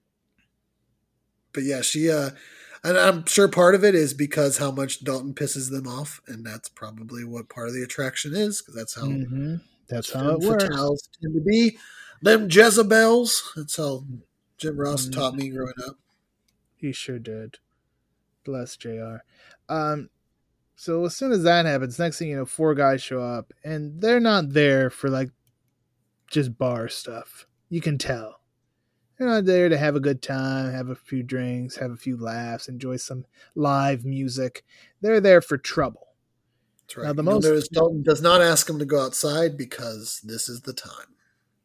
but yeah, she... Uh, And I'm sure part of it is because how much Dalton pisses them off, and that's probably what part of the attraction is, because that's how mm-hmm. that's how it works. Tend to be them Jezebels. That's how Jim Ross mm-hmm. taught me growing up. He sure did. Bless J R. Um, so as soon as that happens, next thing you know, four guys show up, and they're not there for like just bar stuff. You can tell. They're not there to have a good time, have a few drinks, have a few laughs, enjoy some live music. They're there for trouble. That's right. Now, the most notice Dalton does not ask them to go outside because this is the time.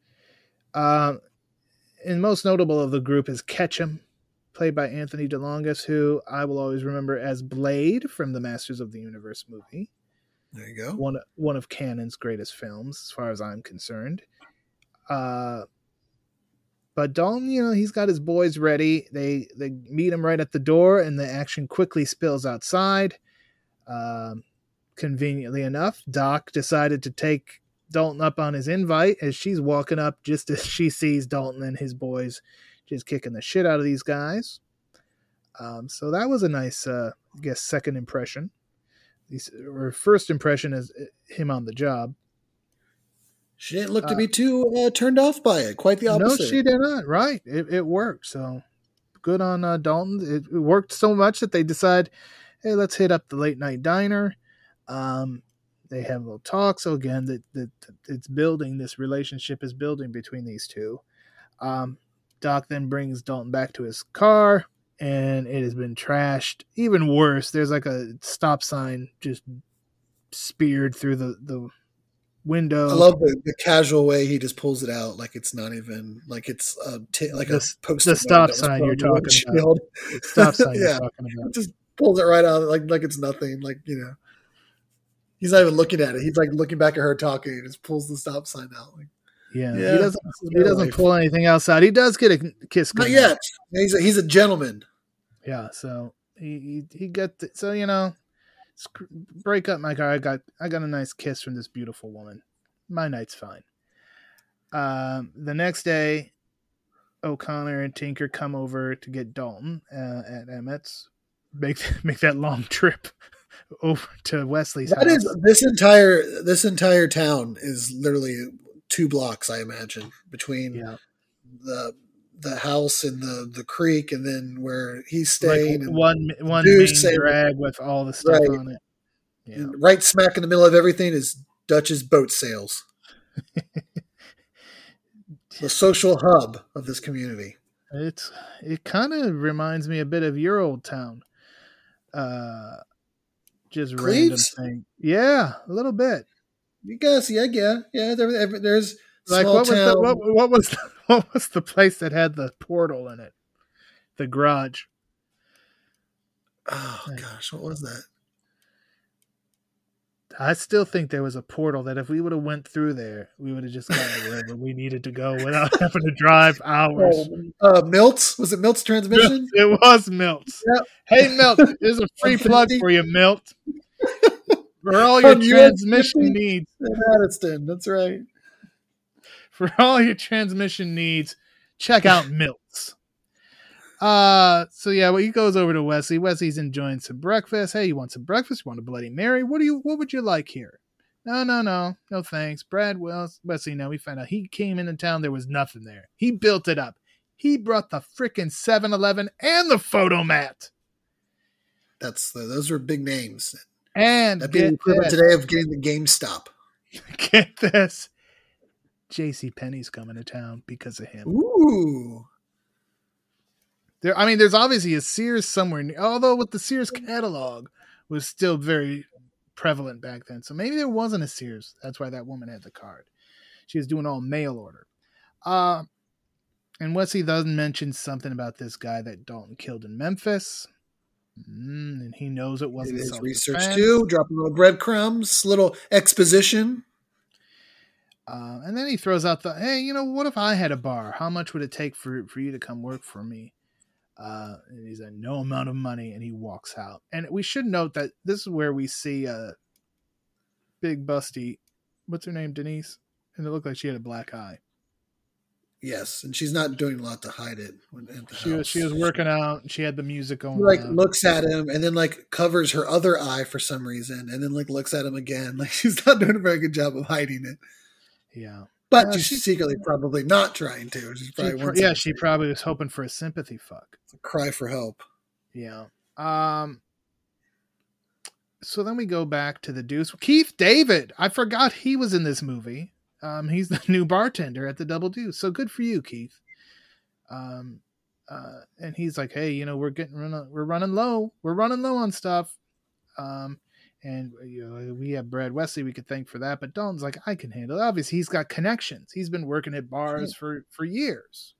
Um, and most notable of the group is Ketchum, played by Anthony DeLongis, who I will always remember as Blade from the Masters of the Universe movie. There you go. One, one of Canon's greatest films, as far as I'm concerned. Uh, But Dalton, you know, he's got his boys ready. They they meet him right at the door, and the action quickly spills outside. Um, conveniently enough, Doc decided to take Dalton up on his invite as she's walking up just as she sees Dalton and his boys just kicking the shit out of these guys. Um, so that was a nice, uh, I guess, second impression. Or first impression as him on the job. She didn't look to be too uh, turned off by it. Quite the opposite. No, she did not. Right. It, it worked. So good on uh, Dalton. It, it worked so much that they decide, hey, let's hit up the late night diner. Um, they have a little talk. So again, that, that it's building. This relationship is building between these two. Um, Doc then brings Dalton back to his car, and it has been trashed. Even worse, there's like a stop sign just speared through the, the window. I love the, the casual way he just pulls it out, like it's not even like it's a t- like the, a post. The stop sign you're talking about. The stop sign yeah. you're talking about. Just pulls it right out, like like it's nothing. Like, you know, he's not even looking at it. He's like looking back at her talking. He just pulls the stop sign out. Like, yeah, yeah, he doesn't. He doesn't life. pull anything else out. He does get a kiss. Not yet. He's a, he's a gentleman. Yeah, so he he, he got the, so you know. Break up my car. I got I got a nice kiss from this beautiful woman. My night's fine. Um, the next day, O'Connor and Tinker come over to get Dalton uh, at Emmett's. Make make that long trip over to Wesley's that house. Is this entire this entire town is literally two blocks, I imagine, between yeah. the the house and the, the creek, and then where he's staying. Like and one one main drag with all the stuff right. on it. Yeah. Right smack in the middle of everything is Dutch's boat sales. The social hub of this community. It's it kind of reminds me a bit of your old town. Uh, just Cleves? random thing. Yeah, a little bit. You guys, yeah, yeah, yeah. There, there's like small what was, town. the, what, what was the, what was the place that had the portal in it? The garage. Oh gosh, what was that? I still think there was a portal that if we would have went through there, we would have just gotten to wherever we needed to go without having to drive hours. Uh, Milt's? Was it Milt's transmission? It was Milt's. Yep. Hey, Milt, here's a free plug for you, Milt. For all your transmission needs. In Addiston, that's right. For all your transmission needs, check out Milt's. Uh, so yeah, well, he goes over to Wesley. Wesley's enjoying some breakfast. Hey, you want some breakfast? You want a Bloody Mary? What do you? What would you like here? No, no, no, no, thanks. Brad Wells, Wesley. Now we found out he came into town. There was nothing there. He built it up. He brought the frickin' seven eleven and the Photomat. That's the, those are big names. And that'd be the equivalent today of getting the GameStop. Get this. JCPenney's coming to town because of him. Ooh. There, I mean, there's obviously a Sears somewhere, near, although with the Sears catalog was still very prevalent back then. So maybe there wasn't a Sears. That's why that woman had the card. She was doing all mail order. Uh, and Wesley does mention something about this guy that Dalton killed in Memphis. Mm, and he knows it wasn't his self-defense. Research too, dropping little breadcrumbs, little exposition. Uh, and then he throws out the, hey, you know, what if I had a bar? How much would it take for, for you to come work for me? Uh, and he's a no amount of money, and he walks out. And we should note that this is where we see uh, Big Busty. What's her name, Denise? And it looked like she had a black eye. Yes, and she's not doing a lot to hide it. When, at the she house. was she was working out. And she had the music going. She, like on. Looks at him and then like covers her other eye for some reason, and then like looks at him again. Like she's not doing a very good job of hiding it. Yeah. But uh, she's she, secretly probably not trying to. She's probably she pr- yeah, she probably was hoping for a sympathy fuck. It's a cry for help. Yeah. Um. So then we go back to the Deuce. Keith David. I forgot he was in this movie. Um, he's the new bartender at the Double Deuce. So good for you, Keith. Um, uh, and he's like, hey, you know, we're getting run- we're running low. We're running low on stuff. Um. And you know, we have Brad Wesley we could thank for that, but Dalton's like, I can handle it. Obviously, he's got connections. He's been working at bars for, for years.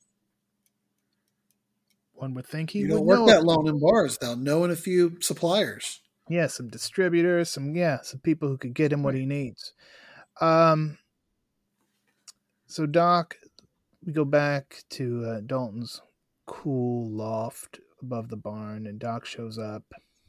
One would think he you would don't work know that long in bars without knowing a few suppliers. Yeah, some distributors, some yeah, some people who could get him what he needs. Um. So Doc, we go back to uh, Dalton's cool loft above the barn, and Doc shows up.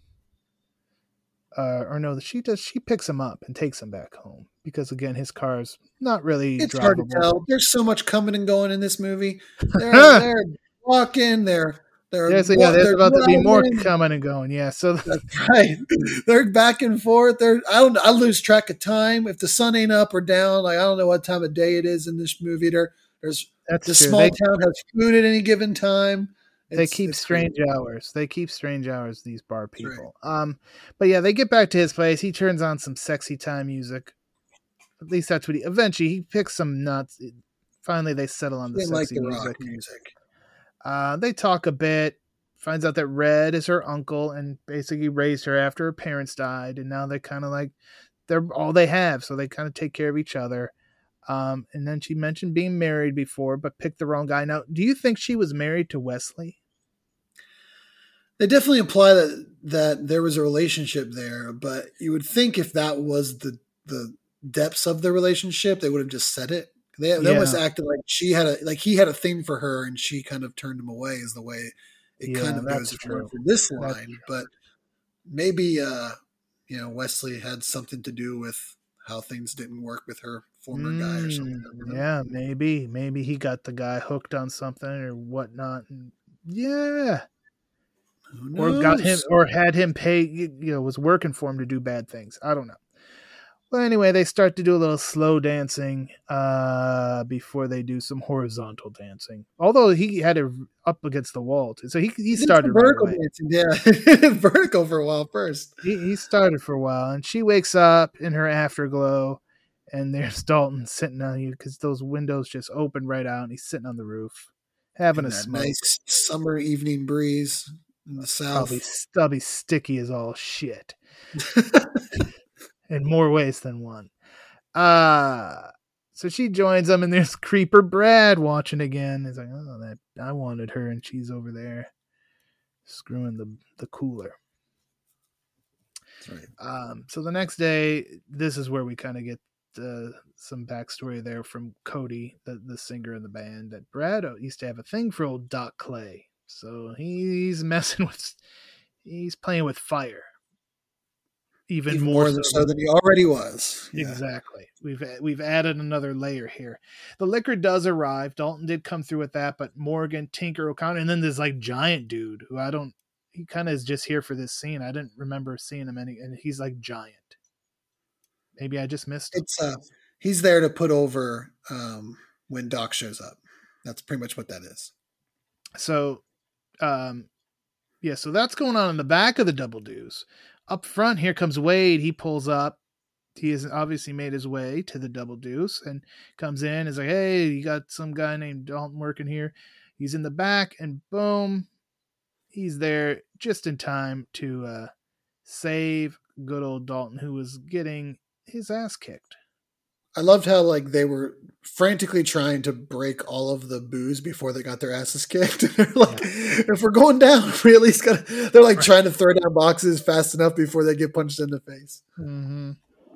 Uh, or no, she does. She picks him up and takes him back home because, again, his car's not really. It's drivable. hard to tell. There's so much coming and going in this movie. They're, they're walking. They're they're yeah, so yeah. There's they're about driving. to be more driving. coming and going. Yeah, so that's right. They're back and forth. They're I don't. I lose track of time if the sun ain't up or down. Like I don't know what time of day it is in this movie. There, there's that's the true. small they, town has food at any given time. They it's, keep it's strange weird. hours. They keep strange hours, these bar people. Right. Um, but yeah, they get back to his place. He turns on some sexy time music. At least that's what he eventually he picks some nuts. Finally they settle on the sexy like the music. rock music. Uh, they talk a bit, finds out that Red is her uncle and basically raised her after her parents died, and now they're kind of like they're all they have, so they kind of take care of each other. Um, and then she mentioned being married before, but picked the wrong guy. Now, do you think she was married to Wesley? They definitely imply that that there was a relationship there, but you would think if that was the the depths of the relationship, they would have just said it. They, they yeah. almost acted like she had a like he had a thing for her, and she kind of turned him away. Is the way it yeah, kind of goes for this line. But maybe uh, you know Wesley had something to do with how things didn't work with her former mm, guy or something. Yeah, maybe maybe he got the guy hooked on something or whatnot. And yeah. Or got him, or had him pay, you know, was working for him to do bad things. I don't know. Well, anyway, they start to do a little slow dancing uh, before they do some horizontal dancing. Although he had it up against the wall, too. So he he started vertical right dancing, yeah, vertical for a while first. He, he started for a while, and she wakes up in her afterglow, and there's Dalton sitting on you because those windows just open right out, and he's sitting on the roof having and a that smoke. Nice summer evening breeze. In the south, probably, probably sticky as all shit, in more ways than one. Uh so she joins them, and there's Creeper Brad watching again. He's like, "Oh, that I wanted her, and she's over there screwing the the cooler." That's right. Um, so the next day, this is where we kind of get uh, some backstory there from Cody, the, the singer in the band, that Brad used to have a thing for old Doc Clay. So he's messing with, he's playing with fire. Even, Even more, more so, so than he already was. Yeah. Exactly. We've we've added another layer here. The liquor does arrive. Dalton did come through with that, but Morgan, Tinker, O'Connor, and then this like giant dude who I don't. He kind of is just here for this scene. I didn't remember seeing him any, and he's like giant. Maybe I just missed him. It's uh, he's there to put over um, when Doc shows up. That's pretty much what that is. So, um, yeah. So that's going on in the back of the Double Deuce. Up front, here comes Wade. He pulls up. He has obviously made his way to the Double Deuce and comes in. Is like, hey, you got some guy named Dalton working here. He's in the back, and boom, he's there just in time to uh, save good old Dalton, who was getting his ass kicked. I loved how like they were frantically trying to break all of the booze before they got their asses kicked. They're like, yeah. If we're going down, we at least got. They're like right. trying to throw down boxes fast enough before they get punched in the face. Mm-hmm.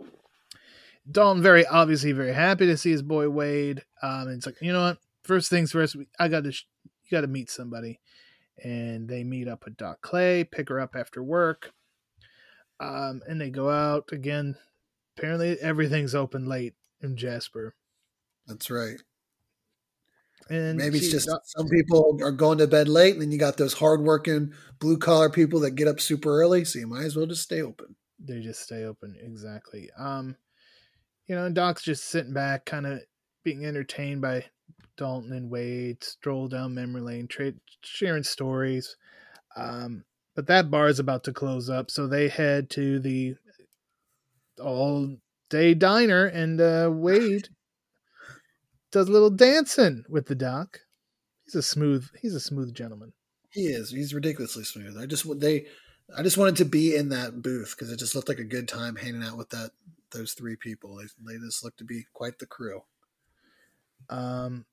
Dalton very obviously very happy to see his boy Wade. Um, and it's like, you know what? First things first, I got to sh- you got to meet somebody, and they meet up with Doc Clay, pick her up after work, um, and they go out again. Apparently, everything's open late in Jasper. That's right. And maybe it's just some people are going to bed late, and then you got those hardworking blue collar people that get up super early. So you might as well just stay open. They just stay open, exactly. Um, you know, and Doc's just sitting back, kind of being entertained by Dalton and Wade, stroll down memory lane, tra- sharing stories. Um, but that bar is about to close up, so they head to the all-day diner, and uh, Wade does a little dancing with the Doc. He's a smooth, he's a smooth gentleman. He is. He's ridiculously smooth. I just they, I just wanted to be in that booth because it just looked like a good time hanging out with that those three people. They, they just looked to be quite the crew. Um.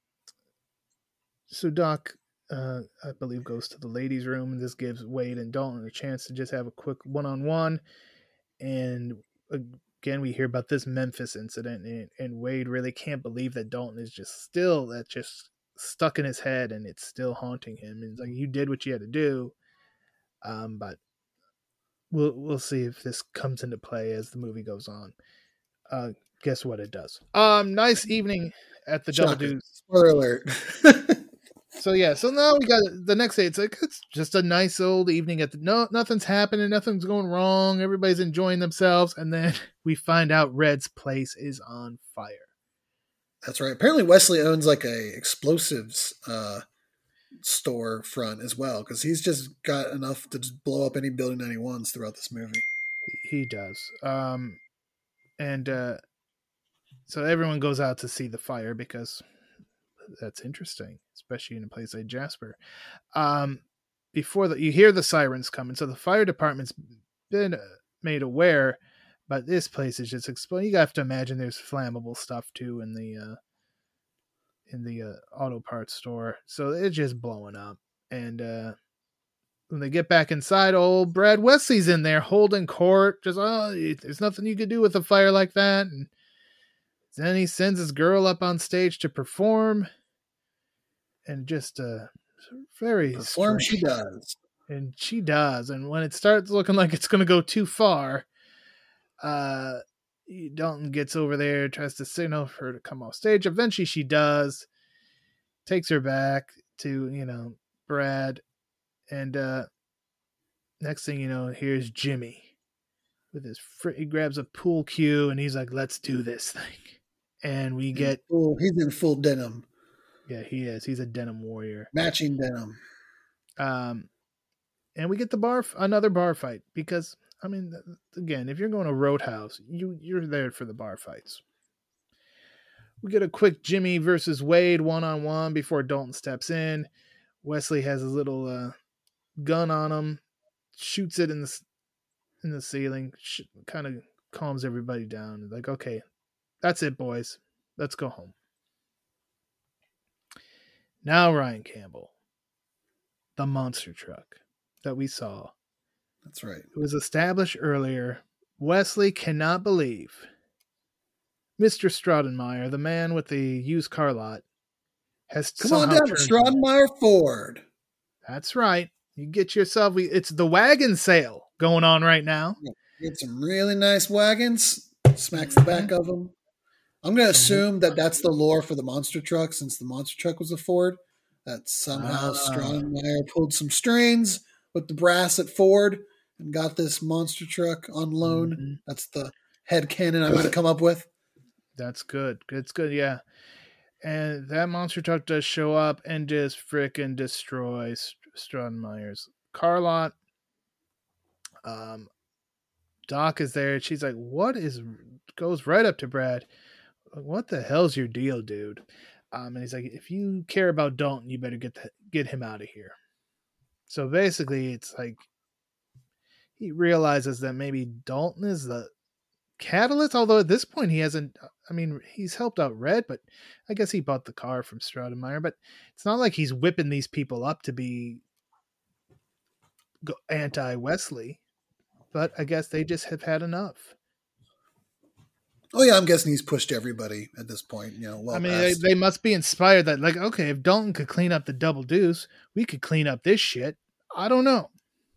So Doc, uh, I believe, goes to the ladies' room, and this gives Wade and Dalton a chance to just have a quick one-on-one. And again, we hear about this Memphis incident, and, and Wade really can't believe that Dalton is just still that just stuck in his head, and it's still haunting him. And it's like, you did what you had to do, um, but we'll we'll see if this comes into play as the movie goes on. Uh, guess what it does? Um, nice evening at the Double Deuce. Spoiler alert. So yeah, so now we got the next day. It's like it's just a nice old evening at the no, nothing's happening, nothing's going wrong. Everybody's enjoying themselves, and then we find out Red's place is on fire. That's right. Apparently, Wesley owns like a explosives uh, store front as well, because he's just got enough to just blow up any building that he wants throughout this movie. He does, um, and uh, so everyone goes out to see the fire because that's interesting, especially in a place like Jasper. Um, before that, you hear the sirens coming, so the fire department's been made aware, but this place is just exploding. You have to imagine there's flammable stuff too in the uh, in the uh, auto parts store, so it's just blowing up. And uh, when they get back inside, old Brad Wesley's in there holding court. Just oh, there's nothing you could do with a fire like that. And then he sends his girl up on stage to perform, and just uh, very perform strange. She does, and she does. And when it starts looking like it's going to go too far, uh, Dalton gets over there, tries to signal for her to come off stage. Eventually, she does, takes her back to you know Brad, and uh, next thing you know, here's Jimmy with his fr- he grabs a pool cue, and he's like, "Let's do this thing." And we get full, he's in full denim. Yeah, he is. He's a denim warrior. Matching denim. Um, and we get the bar, another bar fight because I mean, again, if you're going to Roadhouse, you you're there for the bar fights. We get a quick Jimmy versus Wade one on one before Dalton steps in. Wesley has a little uh, gun on him, shoots it in the in the ceiling, sh- kind of calms everybody down. Like, okay. That's it, boys. Let's go home. Now, Ryan Campbell, the monster truck that we saw That's right. It was established earlier. Wesley cannot believe Mister Staudenmeier, the man with the used car lot, has Come on down to turned- Staudenmeier Ford. That's right. You get yourself, it's the wagon sale going on right now. Get some really nice wagons, smacks the back of them. I'm going to assume that that's the lore for the monster truck, since the monster truck was a Ford, that somehow Ah. Staudenmeier pulled some strings with the brass at Ford and got this monster truck on loan. Mm-hmm. That's the headcanon I'm going to come up with. That's good. It's good, yeah. And that monster truck does show up and just frickin' destroys Staudenmeier's car lot. Um, Doc is there. She's like, what is, goes right up to Brad. What the hell's your deal, dude? Um, and he's like, if you care about Dalton, you better get the, get him out of here. So basically, it's like he realizes that maybe Dalton is the catalyst, although at this point he hasn't. I mean, he's helped out Red, but I guess he bought the car from Staudenmeier. But it's not like he's whipping these people up to be anti-Wesley. But I guess they just have had enough. Oh yeah, I'm guessing he's pushed everybody at this point. You know, well, I mean, they, they must be inspired that, like, okay, if Dalton could clean up the Double Deuce, we could clean up this shit. I don't know.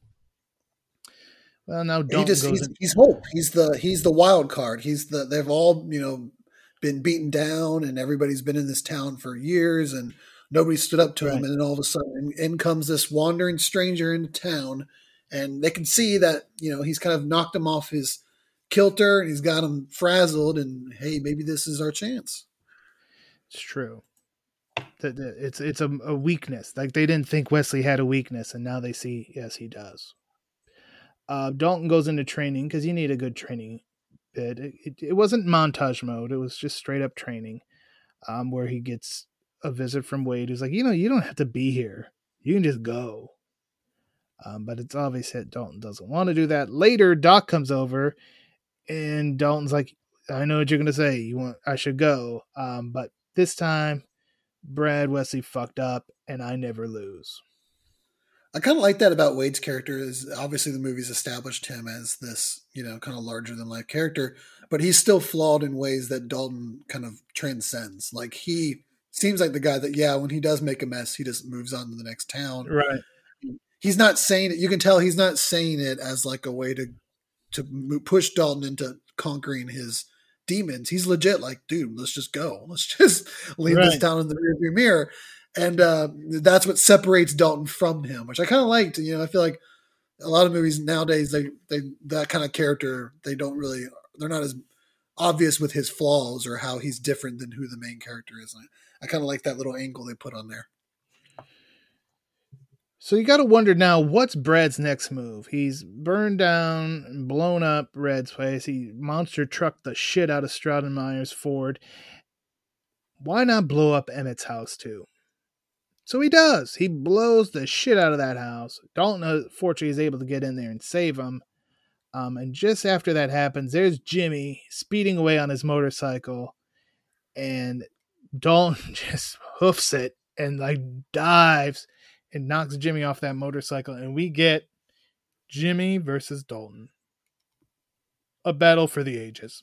Well, now Dalton he just, goes he's, in- he's hope. He's the he's the wild card. He's the they've all you know been beaten down, and everybody's been in this town for years, and nobody stood up to Right. him. And then all of a sudden, in comes this wandering stranger into town, and they can see that you know he's kind of knocked him off his kilter, and he's got him frazzled. And hey, maybe this is our chance. It's true. That that- It's it's a, a weakness. Like they didn't think Wesley had a weakness, and now they see yes, he does. Uh, Dalton goes into training because you need a good training bit. It, it, it wasn't montage mode; it was just straight up training, um, where he gets a visit from Wade, who's like, you know, you don't have to be here; you can just go. Um, but it's obvious that Dalton doesn't want to do that. Later, Doc comes over, and Dalton's like, "I know what you're gonna say. You want I should go, um, but this time." Brad Wesley fucked up, and I never lose. I kind of like that about Wade's character. Is obviously the movie's established him as this, you know, kind of larger than life character, but he's still flawed in ways that Dalton kind of transcends. Like he seems like the guy that, yeah, when he does make a mess, he just moves on to the next town. Right. He's not saying it. You can tell he's not saying it as like a way to to mo- push Dalton into conquering his demons. He's legit like, dude, let's just go. Let's just leave Right. this down in the rearview mirror. And uh, that's what separates Dalton from him, which I kind of liked. You know, I feel like a lot of movies nowadays, they, they, that kind of character, they don't really, they're not as obvious with his flaws or how he's different than who the main character is. And I, I kind of like that little angle they put on there. So you got to wonder now, what's Brad's next move? He's burned down and blown up Red's place. He monster trucked the shit out of Staudenmeier's Ford. Why not blow up Emmett's house too? So he does. He blows the shit out of that house. Dalton, uh, fortunately, is able to get in there and save him. Um, and just after that happens, there's Jimmy speeding away on his motorcycle. And Dalton just hoofs it and like dives and knocks Jimmy off that motorcycle. And we get Jimmy versus Dalton. A battle for the ages.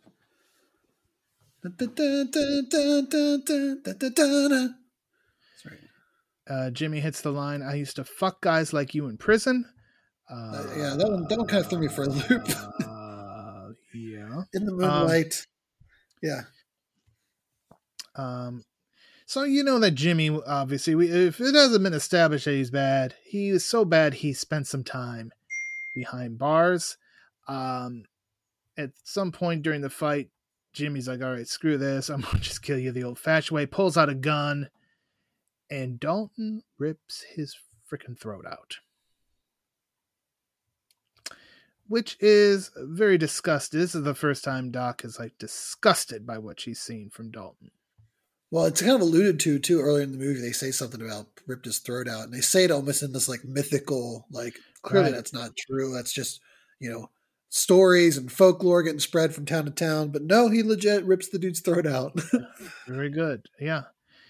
That's right. Uh, Jimmy hits the line, I used to fuck guys like you in prison. Uh, Uh, yeah, that one, that one kind of threw me for a loop. uh, yeah. In the moonlight. Um, yeah. Um, so you know that Jimmy, obviously, we, if it hasn't been established that he's bad, he is so bad he spent some time behind bars. Um, at some point during the fight, Jimmy's like, all right, screw this. I'm going to just kill you the old-fashioned way. Pulls out a gun, and Dalton rips his freaking throat out. Which is very disgusting. This is the first time Doc is like disgusted by what she's seen from Dalton. Well, it's kind of alluded to too earlier in the movie. They say something about ripped his throat out, and they say it almost in this like mythical, like clearly Right. that's not true. That's just, you know, stories and folklore getting spread from town to town. But no, he legit rips the dude's throat out. Very good. Yeah.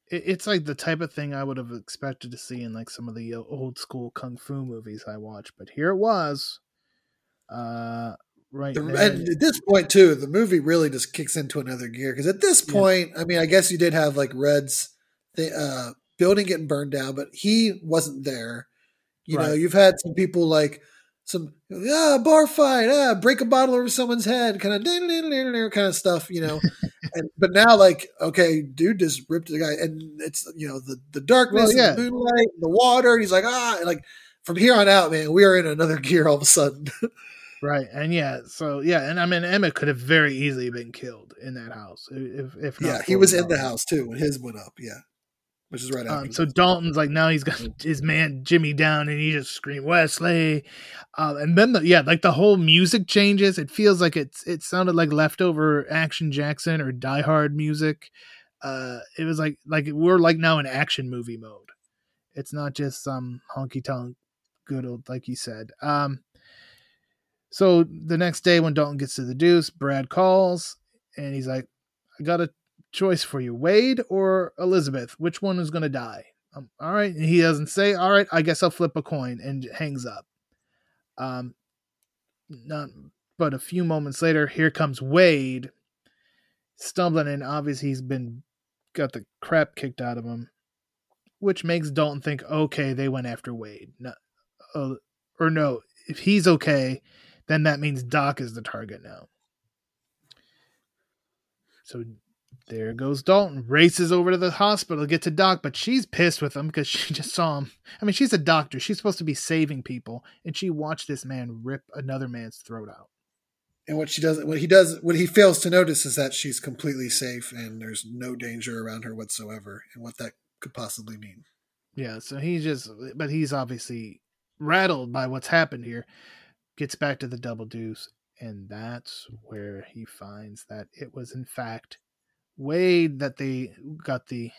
it, it's like the type of thing I would have expected to see in like some of the old school kung fu movies I watched, but here it was. Uh, right. The, and at this point too, the movie really just kicks into another gear because at this point, yeah. I mean, I guess you did have like Red's the, uh, building getting burned down, but he wasn't there. You right. know, you've had some people like some ah bar fight, ah break a bottle over someone's head, kind of kind of stuff, you know. and but now, like, okay, dude just ripped the guy, and it's you know the the darkness, well, yeah. and the moonlight, and the water, and he's like ah, and like from here on out, man, we are in another gear all of a sudden. Right, and yeah, so yeah, and I mean Emmett could have very easily been killed in that house if if not. Yeah, he was in the house too when his went up. Yeah. Which is right after. Um, so Dalton's like, now he's got his man Jimmy down and he just screamed Wesley. Um, and then, the, yeah, like the whole music changes. It feels like it's, it sounded like leftover Action Jackson or Die Hard music. Uh, it was like, like we're like now in action movie mode. It's not just some honky tonk good old, like you said. Um, so the next day when Dalton gets to the Deuce, Brad calls and he's like, I got a choice for you, Wade or Elizabeth, which one is going to die? Um, all right. And he doesn't say, all right, I guess I'll flip a coin, and hangs up. Um, not, but a few moments later, here comes Wade stumbling, and obviously he's been got the crap kicked out of him, which makes Dalton think, okay, they went after Wade. No, uh, or no, if he's okay, then that means Doc is the target now. So there goes Dalton, races over to the hospital to get to Doc, but she's pissed with him because she just saw him. I mean, she's a doctor. She's supposed to be saving people, and she watched this man rip another man's throat out. And what she does, what he does, what he fails to notice is that she's completely safe and there's no danger around her whatsoever, and what that could possibly mean. Yeah, so he's just, but he's obviously rattled by what's happened here. Gets back to the Double Deuce, and that's where he finds that it was, in fact, Wade that they got the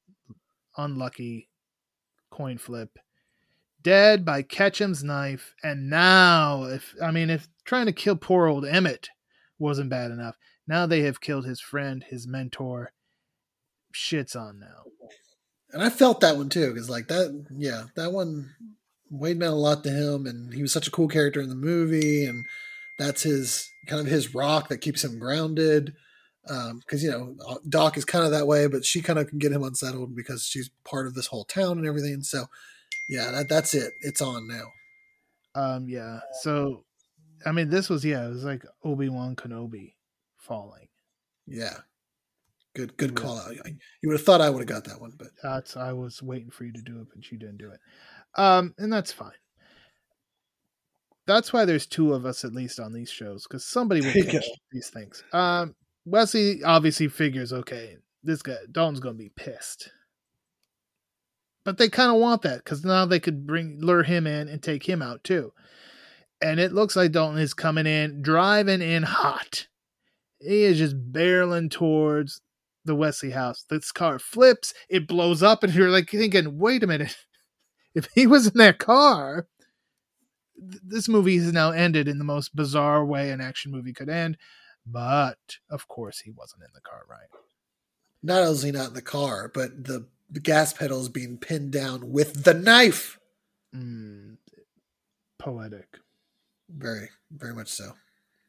unlucky coin flip, dead by Ketchum's knife. And now, if I mean, if trying to kill poor old Emmett wasn't bad enough, now they have killed his friend, his mentor. Shit's on now. And I felt that one too, because like that, yeah, that one, Wade meant a lot to him, and he was such a cool character in the movie, and that's his kind of his rock that keeps him grounded. Because, um, you know, Doc is kind of that way, but she kind of can get him unsettled because she's part of this whole town and everything. So, yeah, that that's it. It's on now. Um, yeah. So, I mean, this was, yeah, it was like Obi-Wan Kenobi falling. Yeah. Good good call out. You would have thought I would have got that one, but. That's, I was waiting for you to do it, but you didn't do it. Um, and that's fine. That's why there's two of us at least on these shows, because somebody will catch these things. Um, Wesley obviously figures, okay, this guy, Dalton's going to be pissed. But they kind of want that, because now they could bring lure him in and take him out too. And it looks like Dalton is coming in, driving in hot. He is just barreling towards the Wesley house. This car flips, it blows up, and you're like thinking, wait a minute. If he was in that car, th- this movie has now ended in the most bizarre way an action movie could end. But, of course, he wasn't in the car, right? Not only is he not in the car, but the, the gas pedal is being pinned down with the knife. Mm, poetic. Very, very much so.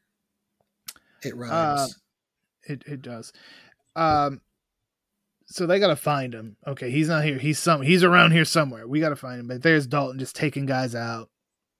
It rhymes. Uh, it it does. Um, so they got to find him. Okay, he's not here. He's some. He's around here somewhere. We got to find him. But there's Dalton just taking guys out.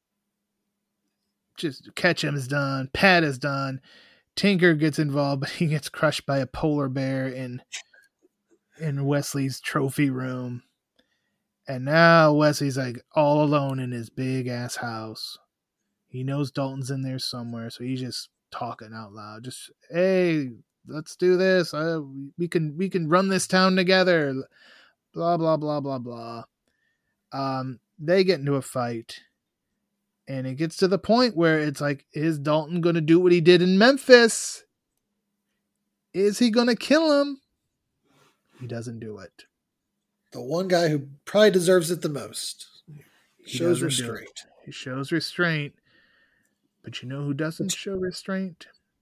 Just Ketchum's done. Pat is done. Tinker gets involved, but he gets crushed by a polar bear in in Wesley's trophy room. And now Wesley's like all alone in his big ass house. He knows Dalton's in there somewhere, so he's just talking out loud. Just, hey, let's do this. Uh, we can we can run this town together. Blah blah blah blah blah. Um, they get into a fight. And it gets to the point where it's like, is Dalton going to do what he did in Memphis? Is he going to kill him? He doesn't do it. The one guy who probably deserves it the most. He shows restraint. He shows restraint. But you know who doesn't show restraint?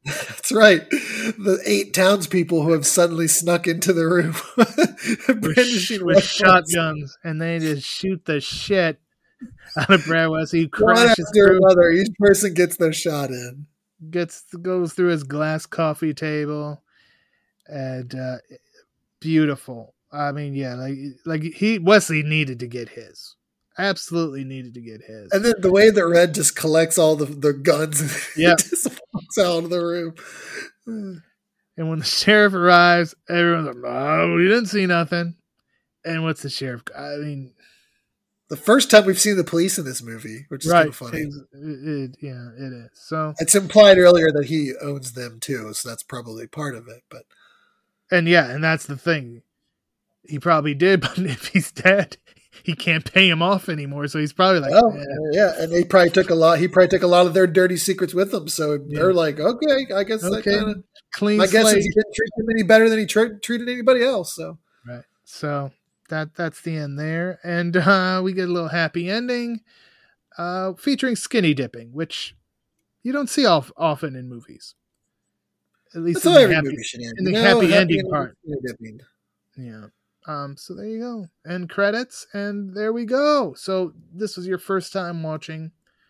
That's right. The eight townspeople who have suddenly snuck into the room brandishing with, with shotguns, and they just shoot the shit out of Brad Wesley. He crashes through. Another. Each person gets their shot in. Gets goes through his glass coffee table, and uh, beautiful. I mean, yeah, like like he Wesley needed to get his. Absolutely needed to get his. And then the way that Red just collects all the, the guns and yep. just walks out of the room. And when the sheriff arrives, everyone's like, oh, we didn't see nothing. And what's the sheriff? I mean, the first time we've seen the police in this movie, which is right. kind of funny. It, it, yeah, it is. So it's implied earlier that he owns them too, so that's probably part of it. But and yeah, and that's the thing. He probably did, but if he's dead, he can't pay him off anymore. So he's probably like, oh, yeah. yeah. And they probably took a lot. He probably took a lot of their dirty secrets with them. So yeah. they're like, okay, I guess okay. that kind of clean. My guess slate. is he didn't treat them any better than he tra- treated anybody else. So right. So that that's the end there, and uh, we get a little happy ending, uh, featuring skinny dipping, which you don't see off often in movies. At least that's in the, happy, movie should end. in the no, happy, happy ending ending part. Dipping. Yeah. Um, so there you go. End credits, and there we go. So this was your first time watching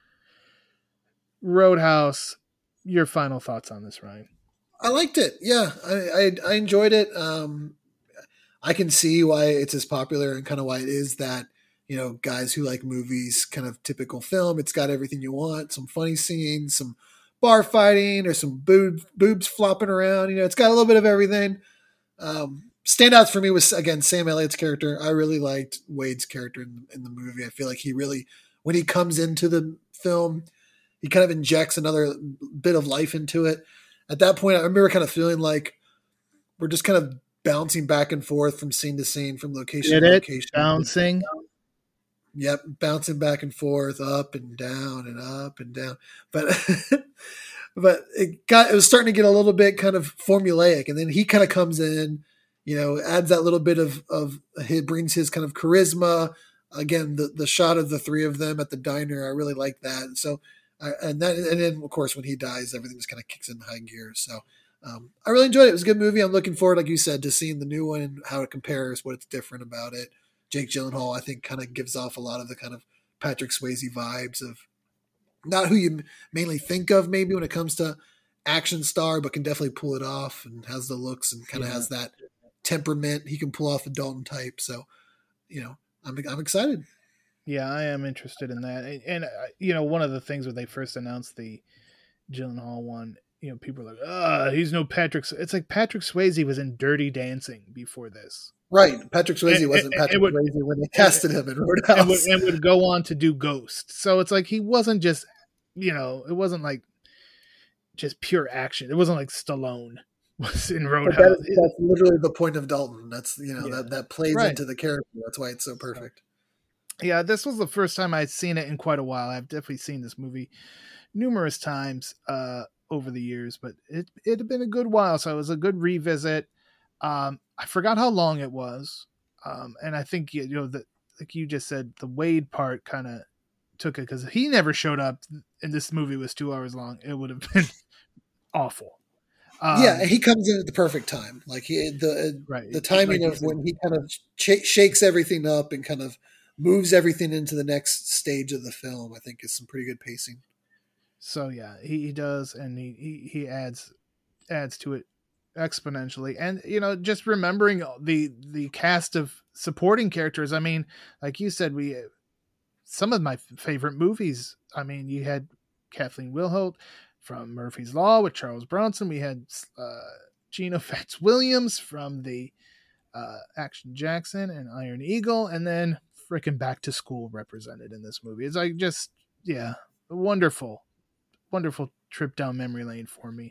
Roadhouse. Your final thoughts on this, Ryan? I liked it. Yeah, I I, I enjoyed it. Um, I can see why it's as popular and kind of why it is that, you know, guys who like movies, kind of typical film. It's got everything you want, some funny scenes, some bar fighting, or some boob, boobs flopping around. You know, it's got a little bit of everything. Um, standouts for me was, again, Sam Elliott's character. I really liked Wade's character in, in the movie. I feel like he really, when he comes into the film, he kind of injects another bit of life into it. At that point, I remember kind of feeling like we're just kind of bouncing back and forth from scene to scene, from location Did to it? location. Bouncing. Yep, bouncing back and forth, up and down and up and down. But but it got it was starting to get a little bit kind of formulaic, and then he kind of comes in, you know, adds that little bit of of he brings his kind of charisma. Again, the the shot of the three of them at the diner, I really like that. And so, I, and that and then of course when he dies, everything just kind of kicks in high gear. So. Um, I really enjoyed it. It was a good movie. I'm looking forward, like you said, to seeing the new one and how it compares, what it's different about it. Jake Gyllenhaal, I think, kind of gives off a lot of the kind of Patrick Swayze vibes of not who you mainly think of maybe when it comes to action star, but can definitely pull it off and has the looks and kind of yeah. has that temperament. He can pull off the Dalton type. So, you know, I'm I'm excited. Yeah, I am interested in that. And, and uh, you know, one of the things when they first announced the Gyllenhaal one, you know, people are like, ah, he's no Patrick. It's like Patrick Swayze was in Dirty Dancing before this. Right. Patrick Swayze and, wasn't and, Patrick and would, Swayze when they casted him in Roadhouse. And would, and would go on to do Ghost. So it's like he wasn't just, you know, it wasn't like just pure action. It wasn't like Stallone was in Roadhouse. That is, that's literally the point of Dalton. That's, you know, yeah. that, that plays right. into the character. That's why it's so perfect. Yeah, this was the first time I'd seen it in quite a while. I've definitely seen this movie numerous times, uh, over the years, but it it had been a good while, so it was a good revisit. Um, I forgot how long it was, um, and I think you know that, like you just said, the Wade part kind of took it because he never showed up, and this movie was two hours long. It would have been awful. Um, yeah, he comes in at the perfect time, like he the right. the timing like of when he kind of sh- shakes everything up and kind of moves everything into the next stage of the film. I think is some pretty good pacing. So yeah, he, he does, and he, he, he adds adds to it exponentially. And you know, just remembering the the cast of supporting characters. I mean, like you said, we some of my favorite movies. I mean, you had Kathleen Wilhoit from Murphy's Law with Charles Bronson. We had uh, Gina Fitzwilliams from the uh, Action Jackson and Iron Eagle, and then frickin' Back to School represented in this movie. It's like just yeah, wonderful. Wonderful trip down memory lane for me.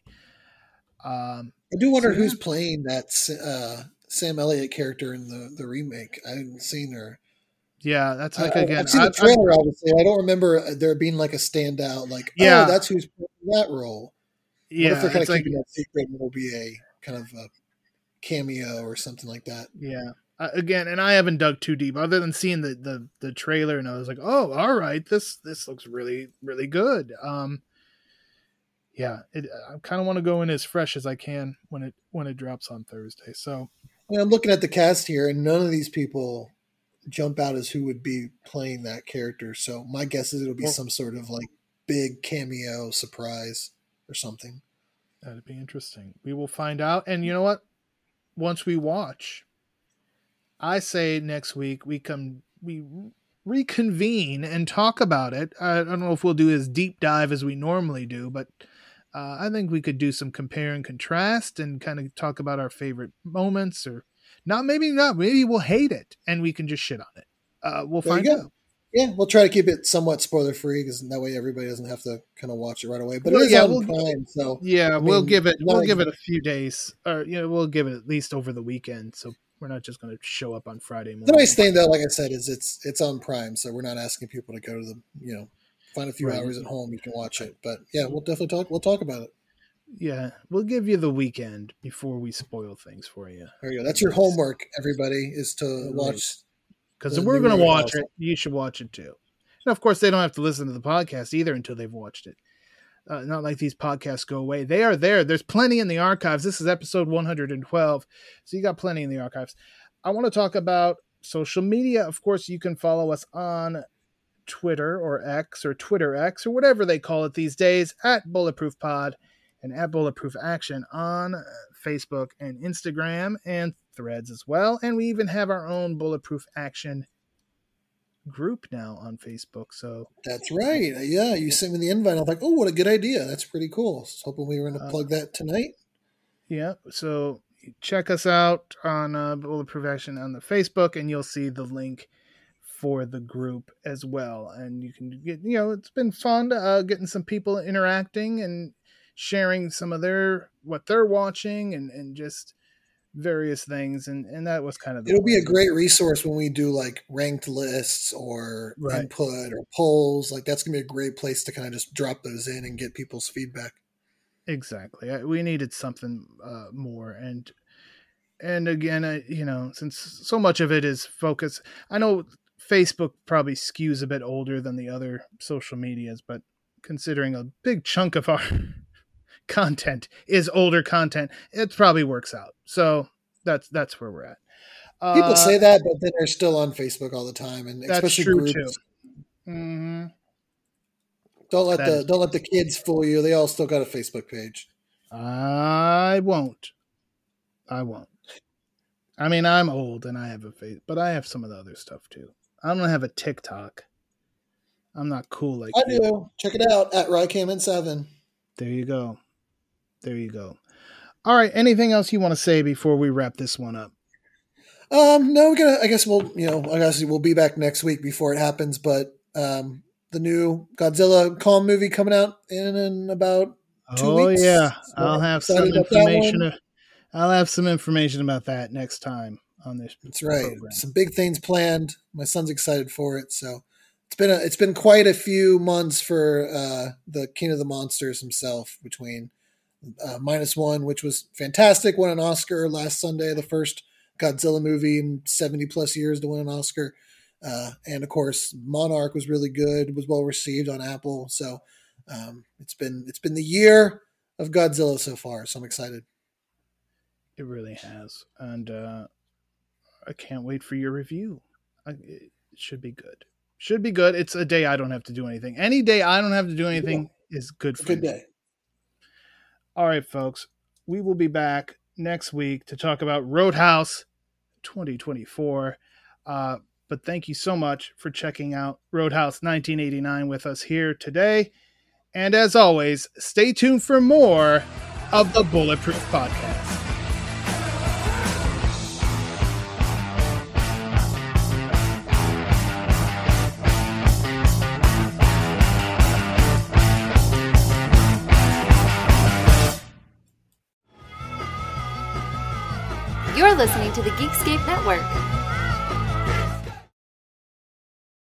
Um, I do wonder so, who's yeah. playing that uh, Sam Elliott character in the, the remake. I haven't seen her. Yeah, that's like I, again. I've seen I, the trailer, I, obviously. I don't remember there being like a standout, like yeah, oh, that's who's playing that role. Yeah, what if they're kind of like, keeping that secret and it'll be a kind of a cameo or something like that? Yeah. Uh, again, and I haven't dug too deep other than seeing the, the the trailer, and I was like, oh, all right, this this looks really really good. Um, yeah, it, I kind of want to go in as fresh as I can when it when it drops on Thursday. So well, I'm looking at the cast here, and none of these people jump out as who would be playing that character. So my guess is it'll be well, some sort of like big cameo surprise or something. That'd be interesting. We will find out. And you know what? Once we watch, I say next week we come we reconvene and talk about it. I don't know if we'll do as deep dive as we normally do, but uh, I think we could do some compare and contrast and kind of talk about our favorite moments, or not. Maybe not. Maybe we'll hate it and we can just shit on it. Uh, we'll there find out. Yeah, we'll try to keep it somewhat spoiler free because that way everybody doesn't have to kind of watch it right away. But well, it is yeah, on we'll, Prime, so yeah, I mean, we'll give it we'll like, give it a few days, or you know, we'll give it at least over the weekend. So we're not just going to show up on Friday morning. The nice thing, though, like I said, is it's it's on Prime, so we're not asking people to go to the you know find a few right. hours at home you can watch it. But yeah, we'll definitely talk. We'll talk about it. Yeah, we'll give you the weekend before we spoil things for you. There you go. That's your homework, everybody, is to watch. Because if we're going to watch it, you should watch it too. And of course, they don't have to listen to the podcast either until they've watched it. Uh, not like these podcasts go away. They are there. There's plenty in the archives. This is episode one hundred twelve. So you got plenty in the archives. I want to talk about social media. Of course, you can follow us on Twitter or X or Twitter X or whatever they call it these days at Bulletproof Pod and at Bulletproof Action on Facebook and Instagram and Threads as well. And we even have our own Bulletproof Action group now on Facebook. So that's right. Yeah, you sent me the invite. I was like, oh, what a good idea. That's pretty cool. I was hoping we were going to plug uh, that tonight. Yeah. So check us out on uh, Bulletproof Action on the Facebook, and you'll see the link for the group as well. And you can get, you know, it's been fun uh, getting some people interacting and sharing some of their, what they're watching and, and just various things, and and that was kind of the it'll be a great resource when we do like ranked lists or right. input or polls. Like that's gonna be a great place to kind of just drop those in and get people's feedback. Exactly. We needed something uh, more, and and again, I, you know, since so much of it is focused, I know Facebook probably skews a bit older than the other social medias, but considering a big chunk of our content is older content, it probably works out. So that's that's where we're at. Uh, People say that, but then they're still on Facebook all the time, and that's especially true groups. Too. Mm-hmm. Don't let that the is, don't let the kids fool you. They all still got a Facebook page. I won't. I won't. I mean, I'm old and I have a face, but I have some of the other stuff too. I don't have a TikTok. I'm not cool like I you. do. Check it out at Rycaman seven. There you go. There you go. All right. Anything else you want to say before we wrap this one up? Um, no, we're gonna. I guess we'll. You know, I guess we'll be back next week before it happens. But um, the new Godzilla Kong movie coming out in, in about two oh, weeks. Oh yeah, so I'll have some information. Of, I'll have some information about that next time on this. That's right. Program. Some big things planned. My son's excited for it. So it's been a. It's been quite a few months for uh, the King of the Monsters himself between. Uh, Minus One, which was fantastic, won an Oscar last Sunday, the first Godzilla movie in seventy plus years to win an Oscar. Uh, and of course, Monarch was really good, was well received on Apple. So um, it's been it's been the year of Godzilla so far. So I'm excited. It really has, and uh, I can't wait for your review. I, it should be good. Should be good. It's a day I don't have to do anything. Any day I don't have to do anything yeah. is good for good me. day. All right, folks, we will be back next week to talk about Roadhouse twenty twenty-four. Uh, but thank you so much for checking out Roadhouse nineteen eighty-nine with us here today. And as always, stay tuned for more of the Bulletproof Podcast. You're listening to the Geekscape Network.